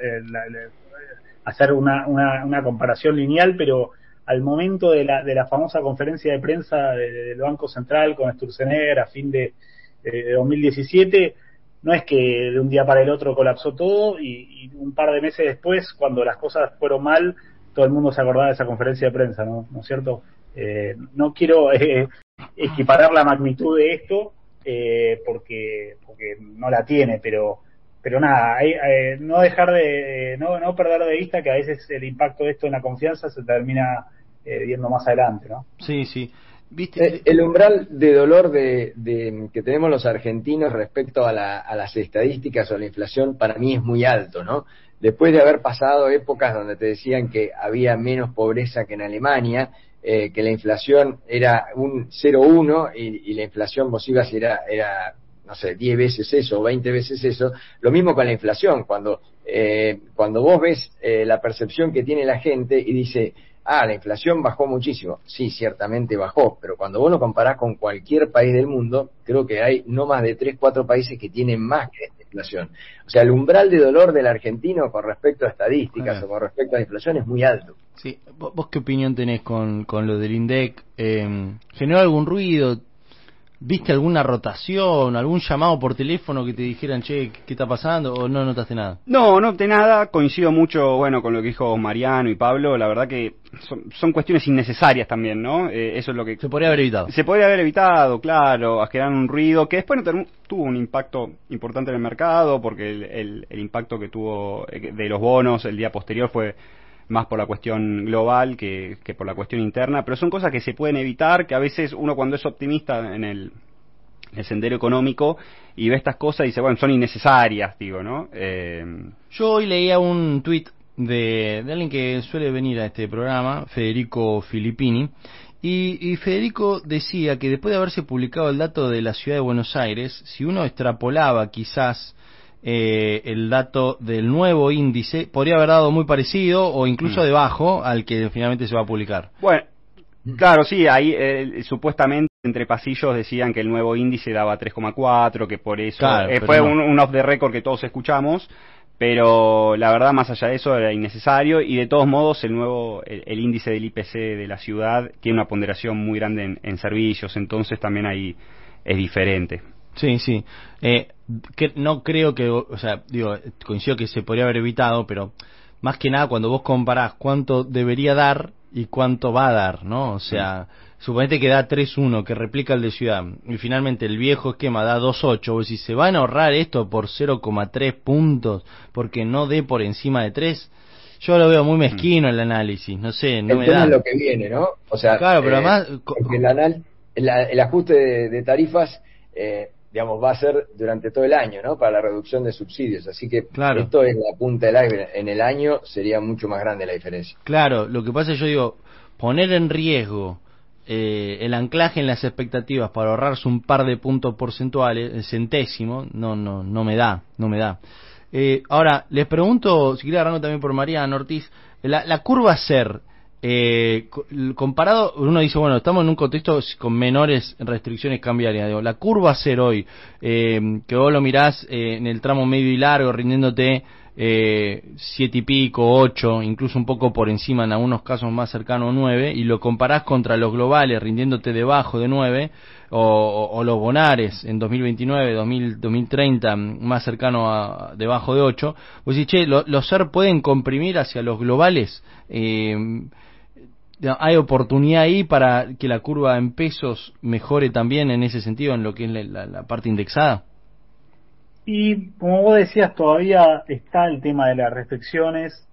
hacer una comparación lineal, pero al momento de la famosa conferencia de prensa del Banco Central con Sturzenegger a fin de 2017, no es que de un día para el otro colapsó todo y un par de meses después, cuando las cosas fueron mal, todo el mundo se acordaba de esa conferencia de prensa, ¿no es cierto? No quiero equiparar la magnitud de esto porque no la tiene, pero nada, no dejar no perder de vista que a veces el impacto de esto en la confianza se termina viendo más adelante, ¿no? Sí. ¿Viste? El umbral de dolor de que tenemos los argentinos respecto a las estadísticas o la inflación para mí es muy alto, ¿no? Después de haber pasado épocas donde te decían que había menos pobreza que en Alemania, que la inflación era un 0,1 y la inflación vos ibas y era no sé, 10 veces eso o 20 veces eso, lo mismo con la inflación, cuando vos ves la percepción que tiene la gente y dice, la inflación bajó muchísimo. Sí, ciertamente bajó, pero cuando vos lo comparás con cualquier país del mundo, creo que hay no más de 3-4 países que tienen más que esta inflación. O sea, el umbral de dolor del argentino con respecto a estadísticas o con respecto a la inflación es muy alto. Sí, ¿vos qué opinión tenés con lo del INDEC? ¿Generó algún ruido? ¿Viste alguna rotación, algún llamado por teléfono que te dijeran, che, ¿qué está pasando? ¿O no notaste nada? No noté nada, coincido mucho, con lo que dijo Mariano y Pablo, la verdad que son cuestiones innecesarias también, ¿no? Eso es lo que... Se podría haber evitado. Se podría haber evitado, claro, a generar un ruido que después tuvo un impacto importante en el mercado, porque el impacto que tuvo de los bonos el día posterior fue más por la cuestión global que por la cuestión interna, pero son cosas que se pueden evitar, que a veces uno cuando es optimista en el sendero económico y ve estas cosas dice, son innecesarias, digo, ¿no? Yo hoy leía un tuit de alguien que suele venir a este programa, Federico Filippini, y Federico decía que después de haberse publicado el dato de la ciudad de Buenos Aires, si uno extrapolaba quizás el dato del nuevo índice, podría haber dado muy parecido o incluso debajo al que finalmente se va a publicar. Bueno, claro, sí, ahí supuestamente entre pasillos decían que el nuevo índice daba 3,4, que por eso fue un off the record que todos escuchamos, pero la verdad más allá de eso era innecesario y de todos modos el índice del IPC de la ciudad tiene una ponderación muy grande en servicios, entonces también ahí es diferente. Sí. Que no creo que, coincido que se podría haber evitado, pero más que nada cuando vos comparás cuánto debería dar y cuánto va a dar, ¿no? O sea, suponete que da 3,1, que replica el de ciudad, y finalmente el viejo esquema da 2,8, vos decís, ¿se van a ahorrar esto por 0,3 puntos porque no dé por encima de 3? Yo lo veo muy mezquino el análisis, no sé, no me da. Es lo que viene, ¿no? O sea, claro, pero además... Porque el ajuste de tarifas... va a ser durante todo el año, ¿no? Para la reducción de subsidios. Así que esto es la punta del iceberg. En el año sería mucho más grande la diferencia. Claro, lo que pasa es yo digo, poner en riesgo el anclaje en las expectativas para ahorrarse un par de puntos porcentuales, el centésimo, no me da. Ahora, les pregunto, si quiere agarrarlo también por Mariano Ortiz, la curva SER, comparado, uno dice, bueno, estamos en un contexto con menores restricciones cambiarias, digo, la curva SER hoy, que vos lo mirás en el tramo medio y largo, rindiéndote 7 y pico, 8, incluso un poco por encima, en algunos casos más cercano a 9, y lo comparás contra los globales, rindiéndote debajo de 9, o los bonares en 2029, 2030, más cercano a debajo de 8, pues si, che, los SER pueden comprimir hacia los globales, ¿hay oportunidad ahí para que la curva en pesos mejore también en ese sentido, en lo que es la parte indexada? Y como vos decías, todavía está el tema de las restricciones,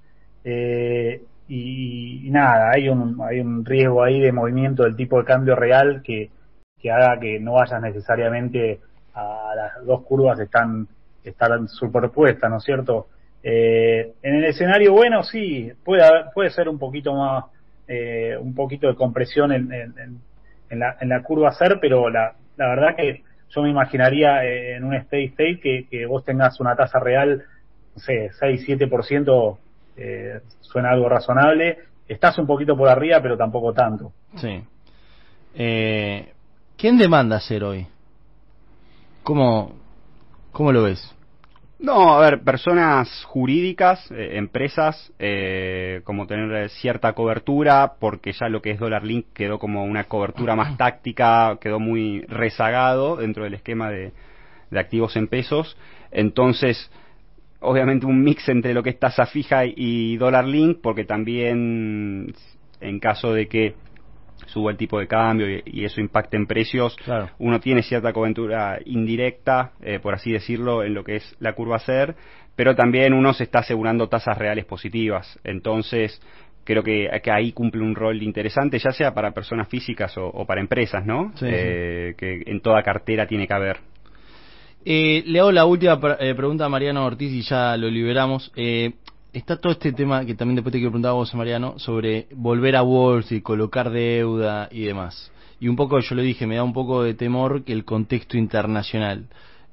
y nada, hay un riesgo ahí de movimiento del tipo de cambio real que haga que no vayas necesariamente a las dos curvas están superpuestas, ¿no es cierto? En el escenario bueno, sí, puede ser un poquito más, un poquito de compresión en la curva SER, pero la verdad que yo me imaginaría en un steady state que vos tengas una tasa real, no sé, 6-7%, suena algo razonable. Estás un poquito por arriba, pero tampoco tanto. Sí. ¿Quién demanda SER hoy? ¿Cómo lo ves? No, a ver, personas jurídicas, empresas, como tener cierta cobertura, porque ya lo que es Dollar Link quedó como una cobertura más táctica, quedó muy rezagado dentro del esquema de activos en pesos. Entonces, obviamente un mix entre lo que es tasa fija y Dollar Link, porque también en caso de que suba el tipo de cambio y eso impacte en precios, claro, uno tiene cierta cobertura indirecta, por así decirlo, en lo que es la curva SER, pero también uno se está asegurando tasas reales positivas. Entonces creo que ahí cumple un rol interesante, ya sea para personas físicas o para empresas, ¿no? Sí, que en toda cartera tiene que haber. Le hago la última pregunta a Mariano Ortiz y ya lo liberamos. Está todo este tema que también después te quiero preguntar a vos, Mariano, sobre volver a bolsa y colocar deuda y demás. Y un poco, yo le dije, me da un poco de temor que el contexto internacional.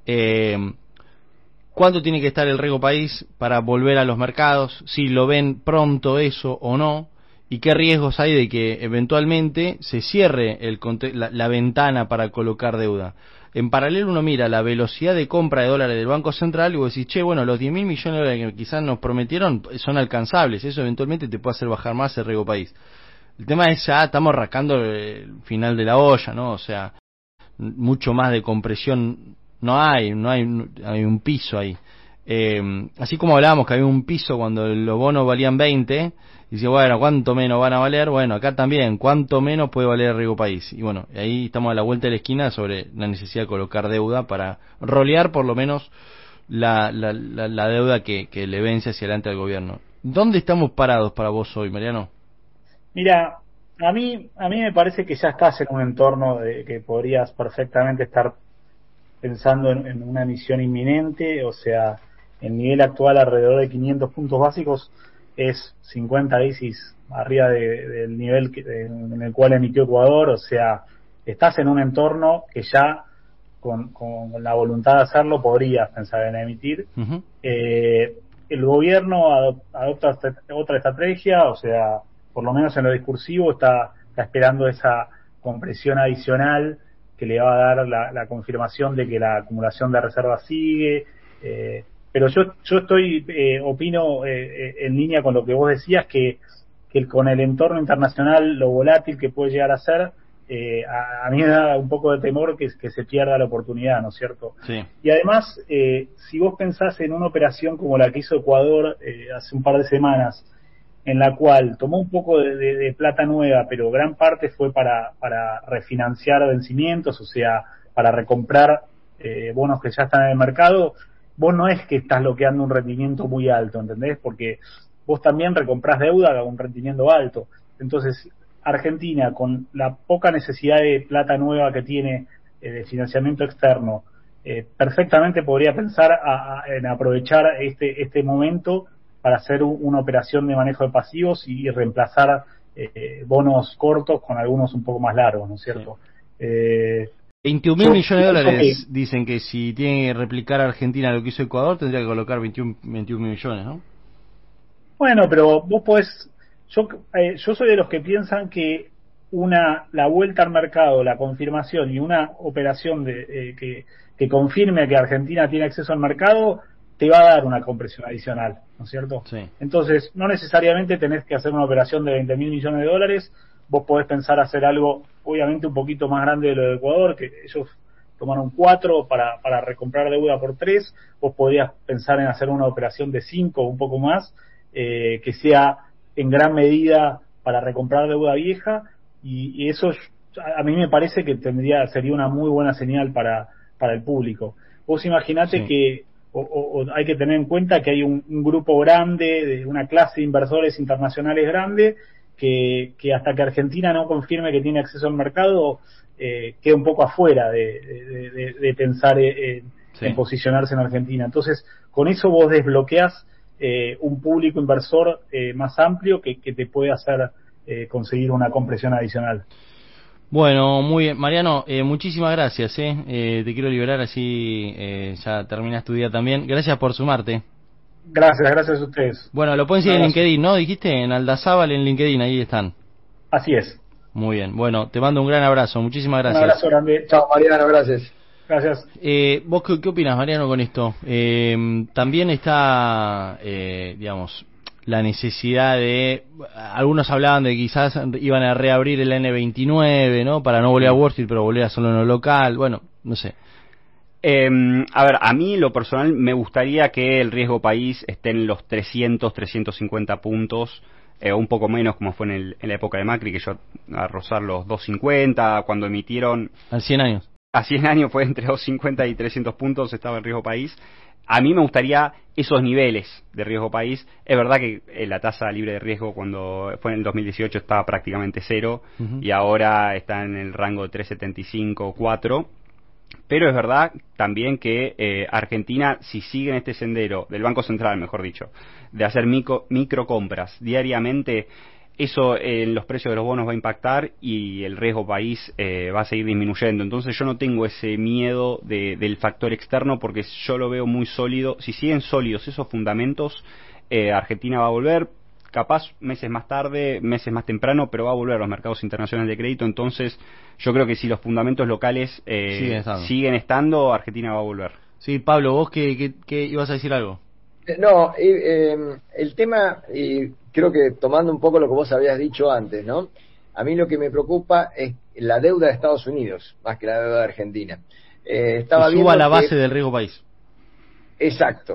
¿Cuánto tiene que estar el riesgo país para volver a los mercados? Si lo ven pronto eso o no. ¿Y qué riesgos hay de que eventualmente se cierre la ventana para colocar deuda? En paralelo uno mira la velocidad de compra de dólares del Banco Central y vos decís, che, bueno, los 10.000 millones de dólares que quizás nos prometieron son alcanzables, eso eventualmente te puede hacer bajar más el riesgo país. El tema es ya estamos rascando el final de la olla, ¿no? O sea, mucho más de compresión no hay un piso ahí. Así como hablábamos que había un piso cuando los bonos valían 20, y dice, bueno, ¿cuánto menos van a valer? Bueno, acá también, ¿cuánto menos puede valer el riesgo país? Y bueno, ahí estamos a la vuelta de la esquina sobre la necesidad de colocar deuda para rolear por lo menos la deuda que le vence hacia adelante al gobierno. ¿Dónde estamos parados para vos hoy, Mariano? Mira, a mí me parece que ya estás en un entorno de que podrías perfectamente estar pensando en una emisión inminente, o sea, el nivel actual alrededor de 500 puntos básicos es 50 basis arriba del nivel en el cual emitió Ecuador, o sea, estás en un entorno que ya con la voluntad de hacerlo podrías pensar en emitir. Uh-huh. El gobierno adopta otra estrategia, o sea, por lo menos en lo discursivo está esperando esa compresión adicional que le va a dar la confirmación de que la acumulación de reservas sigue, pero yo opino en línea con lo que vos decías, que con el entorno internacional, lo volátil que puede llegar a ser, a mí me da un poco de temor que se pierda la oportunidad, ¿no es cierto? Sí. Y además, si vos pensás en una operación como la que hizo Ecuador hace un par de semanas, en la cual tomó un poco de plata nueva, pero gran parte fue para refinanciar vencimientos, o sea, para recomprar bonos que ya están en el mercado, vos no es que estás bloqueando un rendimiento muy alto, ¿entendés? Porque vos también recomprás deuda a un rendimiento alto. Entonces, Argentina, con la poca necesidad de plata nueva que tiene de financiamiento externo, perfectamente podría pensar en aprovechar este momento para hacer una operación de manejo de pasivos y reemplazar bonos cortos con algunos un poco más largos, ¿no es cierto? Sí. 21.000 millones de dólares dicen que si tiene que replicar Argentina lo que hizo Ecuador, tendría que colocar 21 millones, ¿no? Bueno, pero vos podés... Yo soy de los que piensan que la vuelta al mercado, la confirmación y una operación que confirme que Argentina tiene acceso al mercado te va a dar una compresión adicional, ¿no es cierto? Sí. Entonces, no necesariamente tenés que hacer una operación de 20.000 millones de dólares. Vos podés pensar hacer algo, obviamente, un poquito más grande de lo de Ecuador, que ellos tomaron 4 para recomprar deuda por 3. Vos podrías pensar en hacer una operación de 5 o un poco más, que sea en gran medida para recomprar deuda vieja, y eso a mí me parece que sería una muy buena señal para el público. Vos imaginate que hay que tener en cuenta que hay un grupo grande, de una clase de inversores internacionales grande, que hasta que Argentina no confirme que tiene acceso al mercado, queda un poco afuera de pensar en posicionarse en Argentina. Entonces, con eso vos desbloqueás un público inversor más amplio que te puede hacer conseguir una compresión adicional. Bueno, muy bien. Mariano, muchísimas gracias. Te quiero liberar, así ya terminas tu día también. Gracias por sumarte. Gracias a ustedes. Bueno, lo pueden seguir en LinkedIn, ¿no? Dijiste en Aldazábal en LinkedIn, ahí están. Así es. Muy bien. Bueno, te mando un gran abrazo. Muchísimas gracias. Un abrazo grande. Chao, Mariano, gracias. Gracias. ¿Vos qué opinas, Mariano, con esto? También está, digamos, la necesidad de... Algunos hablaban de que quizás iban a reabrir el N29, ¿no? Para no volver a Wall Street, pero volver a solo en lo local. Bueno, no sé. A ver, a mí lo personal me gustaría que el riesgo país esté en los 350 puntos, un poco menos como fue en la época de Macri, que yo a rozar los 250, cuando emitieron... ¿A 100 años? A 100 años fue entre 250 y 300 puntos estaba el riesgo país. A mí me gustaría esos niveles de riesgo país. Es verdad que la tasa libre de riesgo cuando fue en el 2018 estaba prácticamente 0, y ahora está en el rango de 3,75, 4. Pero es verdad también que Argentina, si sigue en este sendero del Banco Central, mejor dicho, de hacer micro compras diariamente, eso en los precios de los bonos va a impactar y el riesgo país va a seguir disminuyendo. Entonces yo no tengo ese miedo del factor externo, porque yo lo veo muy sólido. Si siguen sólidos esos fundamentos, Argentina va a volver, capaz meses más tarde, meses más temprano, pero va a volver a los mercados internacionales de crédito. Entonces yo creo que si los fundamentos locales siguen estando, Argentina va a volver. Sí, Pablo, vos que ibas a decir algo. No, el tema, creo que tomando un poco lo que vos habías dicho antes, ¿no? A mí lo que me preocupa es la deuda de Estados Unidos, más que la deuda de Argentina. Estaba que suba la base del riesgo país. Exacto.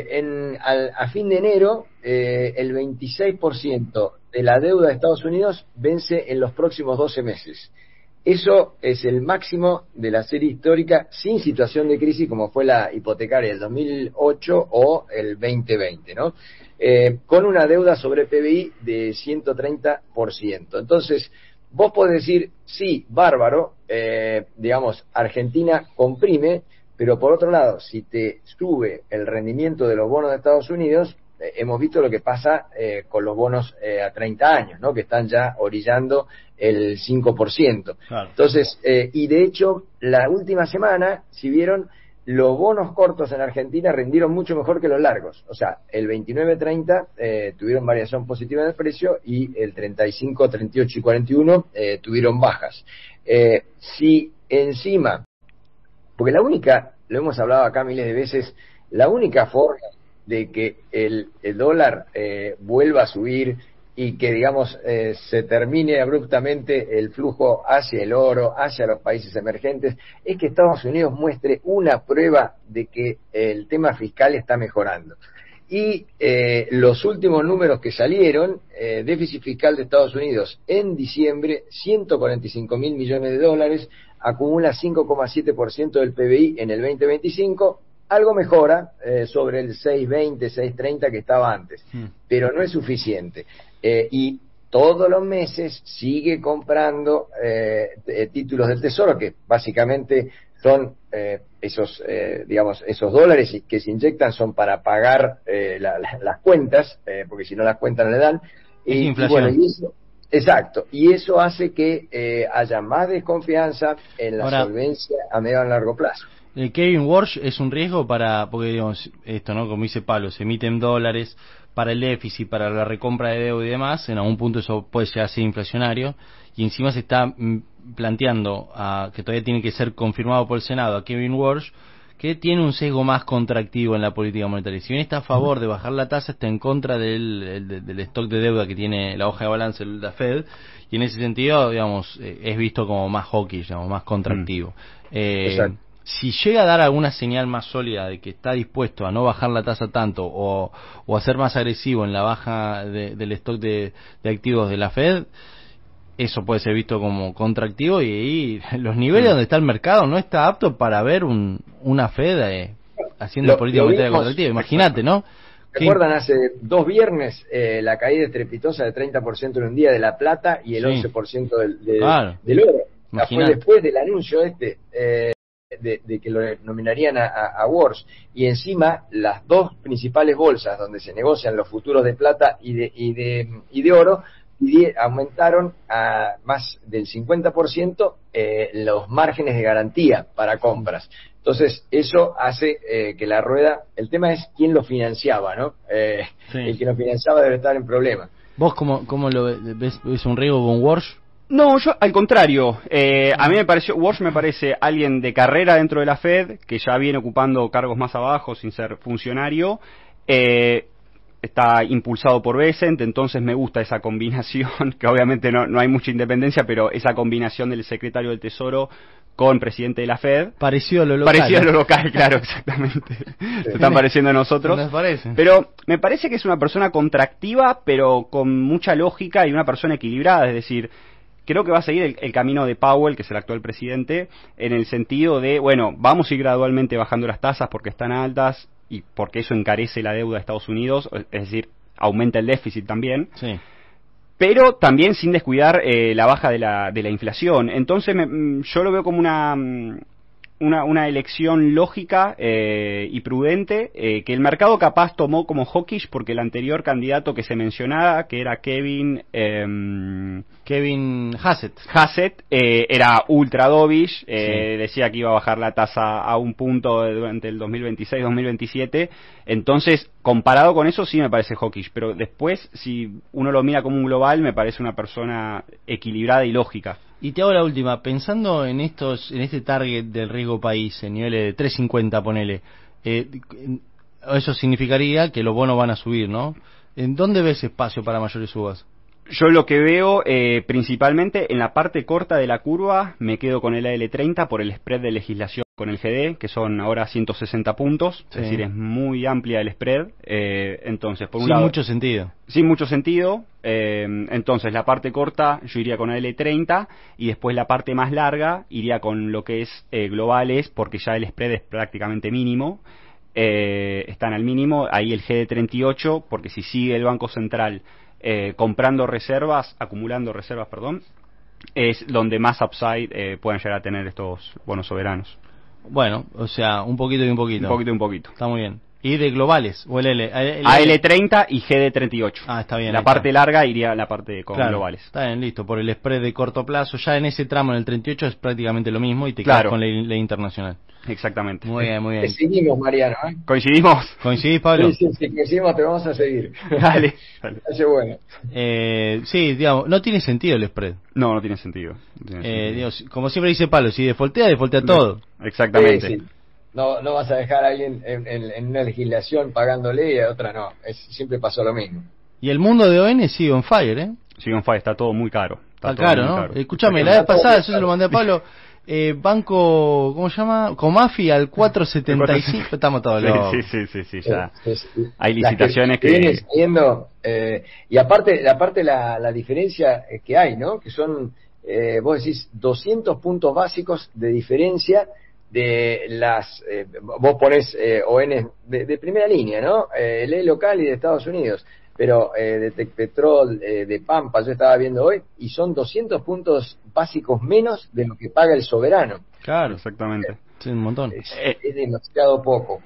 A fin de enero, el 26% de la deuda de Estados Unidos vence en los próximos 12 meses. Eso es el máximo de la serie histórica sin situación de crisis como fue la hipotecaria del 2008 o el 2020, ¿no? Con una deuda sobre PBI de 130%. Entonces, vos podés decir, sí, bárbaro, digamos, Argentina comprime, pero por otro lado, si te sube el rendimiento de los bonos de Estados Unidos, hemos visto lo que pasa con los bonos a 30 años, ¿no? Que están ya orillando el 5%. Claro. Entonces, y de hecho, la última semana, si vieron, los bonos cortos en Argentina rindieron mucho mejor que los largos. O sea, el 29-30 tuvieron variación positiva en el precio y el 35, 38 y 41 tuvieron bajas. Si encima, porque la única, lo hemos hablado acá miles de veces, la única forma de que el dólar vuelva a subir y que, digamos, se termine abruptamente el flujo hacia el oro, hacia los países emergentes, es que Estados Unidos muestre una prueba de que el tema fiscal está mejorando. Y los últimos números que salieron, déficit fiscal de Estados Unidos en diciembre, 145.000 millones de dólares, acumula 5,7% del PBI en el 2025, algo mejora sobre el 6.20, 6.30 que estaba antes, pero no es suficiente. Y todos los meses sigue comprando títulos del Tesoro, que básicamente son esos dólares que se inyectan son para pagar las cuentas, porque si no las cuentas no le dan. Y bueno, y eso, Exacto, y eso hace que haya más desconfianza en la solvencia a medio y largo plazo. Kevin Walsh es un riesgo porque digamos, esto, ¿no? Como dice Pablo, se emiten dólares para el déficit, para la recompra de deuda y demás, en algún punto eso puede llegar a ser inflacionario, y encima se está planteando que todavía tiene que ser confirmado por el Senado a Kevin Walsh, que tiene un sesgo más contractivo en la política monetaria. Si bien está a favor de bajar la tasa, está en contra del stock de deuda que tiene la hoja de balance de la Fed, y en ese sentido, digamos, es visto como más hawkish, digamos, más contractivo. Si llega a dar alguna señal más sólida de que está dispuesto a no bajar la tasa tanto o a ser más agresivo en la baja del stock de activos de la Fed, eso puede ser visto como contractivo, y los niveles donde está el mercado no está apto para ver una Fed haciendo política monetaria contractiva. Imagínate, ¿no? ¿Recuerdan hace 2 viernes la caída estrepitosa del 30% en un día de la plata y el 11% del oro? Fue después del anuncio de que lo nominarían a Walsh, y encima las 2 principales bolsas donde se negocian los futuros de plata y de oro aumentaron a más del 50% los márgenes de garantía para compras. Entonces eso hace que la rueda, el tema es quién lo financiaba, ¿no? El que lo financiaba debe estar en problemas. ¿Vos cómo lo ves? ¿Es un riesgo con Walsh? No, yo al contrario, a mí Walsh me parece alguien de carrera dentro de la Fed, que ya viene ocupando cargos más abajo sin ser funcionario, está impulsado por Bessent, entonces me gusta esa combinación, que obviamente no hay mucha independencia, pero esa combinación del secretario del Tesoro con presidente de la Fed. Parecido a lo local. Parecido a lo local, claro, exactamente. Se están pareciendo a nosotros. Nos parece. Pero me parece que es una persona contractiva, pero con mucha lógica, y una persona equilibrada, es decir, creo que va a seguir el camino de Powell, que es el actual presidente, en el sentido de, bueno, vamos a ir gradualmente bajando las tasas porque están altas y porque eso encarece la deuda de Estados Unidos, es decir, aumenta el déficit también, pero también sin descuidar la baja de la inflación. Entonces yo lo veo como una elección lógica y prudente, que el mercado capaz tomó como hawkish porque el anterior candidato que se mencionaba, que era Kevin Hassett, era ultra dovish, decía que iba a bajar la tasa a un punto durante el 2026-2027, entonces comparado con eso sí me parece hawkish, pero después si uno lo mira como un global me parece una persona equilibrada y lógica. Y te hago la última, pensando en este target del riesgo país, en niveles de 3.50, ponele, eso significaría que los bonos van a subir, ¿no? ¿En dónde ves espacio para mayores subas? Yo lo que veo principalmente en la parte corta de la curva, me quedo con el AL30 por el spread de legislación con el GD, que son ahora 160 puntos, es decir, es muy amplia el spread, entonces por un lado... Sin mucho sentido, entonces la parte corta yo iría con AL30 y después la parte más larga iría con lo que es globales, porque ya el spread es prácticamente mínimo, están al mínimo, ahí el GD38, porque si sigue el Banco Central acumulando reservas, es donde más upside pueden llegar a tener estos bonos soberanos. Bueno, o sea, un poquito y un poquito. Un poquito y un poquito. Está muy bien. ¿Y de globales? ¿O el AL30 y GD38. Ah, está bien. La parte larga iría a la parte con globales. Está bien, listo. Por el spread de corto plazo, ya en ese tramo, en el 38, es prácticamente lo mismo y te quedas con la internacional. Exactamente. Muy bien, muy bien. Coincidimos, Mariano. ¿Coincidimos? ¿Coincidís, Pablo? Sí, coincidimos, te vamos a seguir. Dale. Hace bueno. Sí, digamos, no tiene sentido el spread. No tiene sentido. Digamos, como siempre dice Pablo, si defoltea todo. Exactamente. Sí. No vas a dejar a alguien en una legislación pagándole y a otra no. Siempre pasó lo mismo. Y el mundo de ON sigue on fire, ¿eh? Sigue on fire, está todo muy caro. Está caro, ¿no? Escúchame, la vez pasada, yo se lo mandé a Pablo, banco, ¿cómo se llama? Comafi al 4.75, estamos todos locos. Sí, ya. Hay licitaciones que... Viene saliendo, y aparte la diferencia que hay, ¿no? Que son, vos decís, 200 puntos básicos de diferencia de las, vos ponés ON de primera línea, ¿no? Ley local y de Estados Unidos, pero de Tecpetrol, de Pampa, yo estaba viendo hoy, y son 200 puntos básicos menos de lo que paga el soberano. Claro, exactamente. Sí, un montón. Es demasiado poco.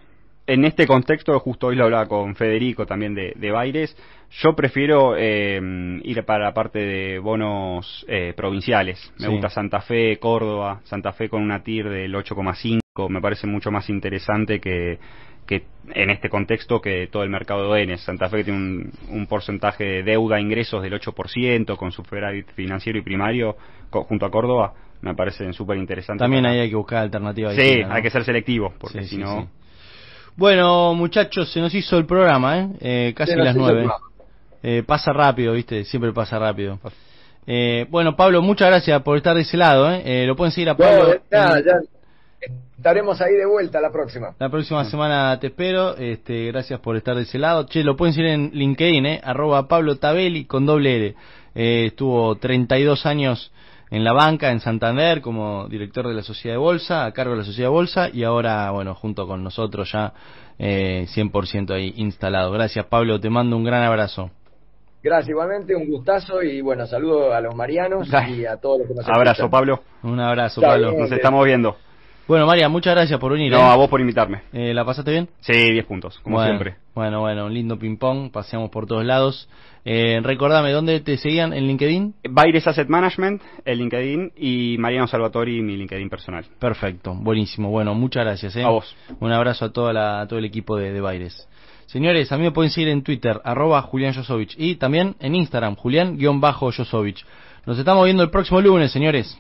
en este contexto, justo hoy lo hablaba con Federico también de Baires, yo prefiero ir para la parte de bonos provinciales. Me gusta Santa Fe, Córdoba, Santa Fe con una TIR del 8,5, me parece mucho más interesante que en este contexto que todo el mercado de ONs. Santa Fe tiene un porcentaje de deuda ingresos del 8% con superávit financiero y primario junto a Córdoba, me parecen súper interesantes. También ahí hay que buscar alternativas. Sí, ¿no? Hay que ser selectivo, porque si no... Sí. Bueno, muchachos, se nos hizo el programa, casi las 9. Pasa rápido, ¿viste? Siempre pasa rápido. Bueno, Pablo, muchas gracias por estar de ese lado, Lo pueden seguir a Pablo. Ya estaremos ahí de vuelta la próxima. La próxima semana te espero. Gracias por estar de ese lado. Che, lo pueden seguir en LinkedIn, @Pablo Tabelli con doble R. Estuvo 32 años en la banca, en Santander, como director de la Sociedad de Bolsa, a cargo de la Sociedad de Bolsa, y ahora, bueno, junto con nosotros ya 100% ahí instalado. Gracias, Pablo, te mando un gran abrazo. Gracias, igualmente, un gustazo, y bueno, saludo a los marianos y a todos los que nos escuchan. Abrazo, Pablo. Un abrazo, Pablo. Nos estamos viendo. Bueno, María, muchas gracias por venir. No, a vos por invitarme. ¿La pasaste bien? Sí, 10 puntos, como siempre. Bueno, un lindo ping-pong, paseamos por todos lados. Recordame, ¿dónde te seguían en LinkedIn? Baires Asset Management, el LinkedIn, y Mariano Salvatori, mi LinkedIn personal. Perfecto, buenísimo. Bueno, muchas gracias. A vos. Un abrazo a todo el equipo de Baires. Señores, a mí me pueden seguir en Twitter, @Julián Josovich, y también en Instagram, Julián_Josovich. Nos estamos viendo el próximo lunes, señores.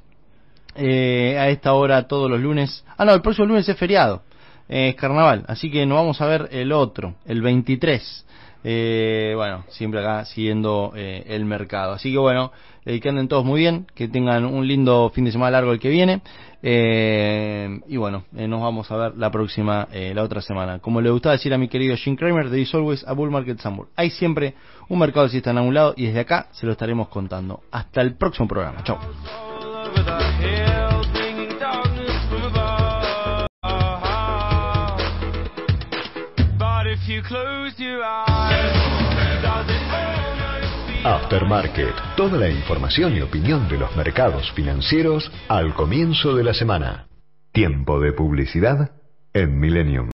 A esta hora todos los lunes. El próximo lunes es feriado, es carnaval, así que nos vamos a ver el 23. Bueno, siempre acá siguiendo el mercado. Así que bueno, que anden todos muy bien, que tengan un lindo fin de semana largo el que viene. Y bueno, nos vamos a ver la otra semana. Como le gustaba decir a mi querido Jim Cramer, there is always a bull market somewhere. Hay siempre un mercado alcista en algún lado, y desde acá se lo estaremos contando. Hasta el próximo programa. Chao. Aftermarket, toda la información y opinión de los mercados financieros al comienzo de la semana. Tiempo de publicidad en Millennium.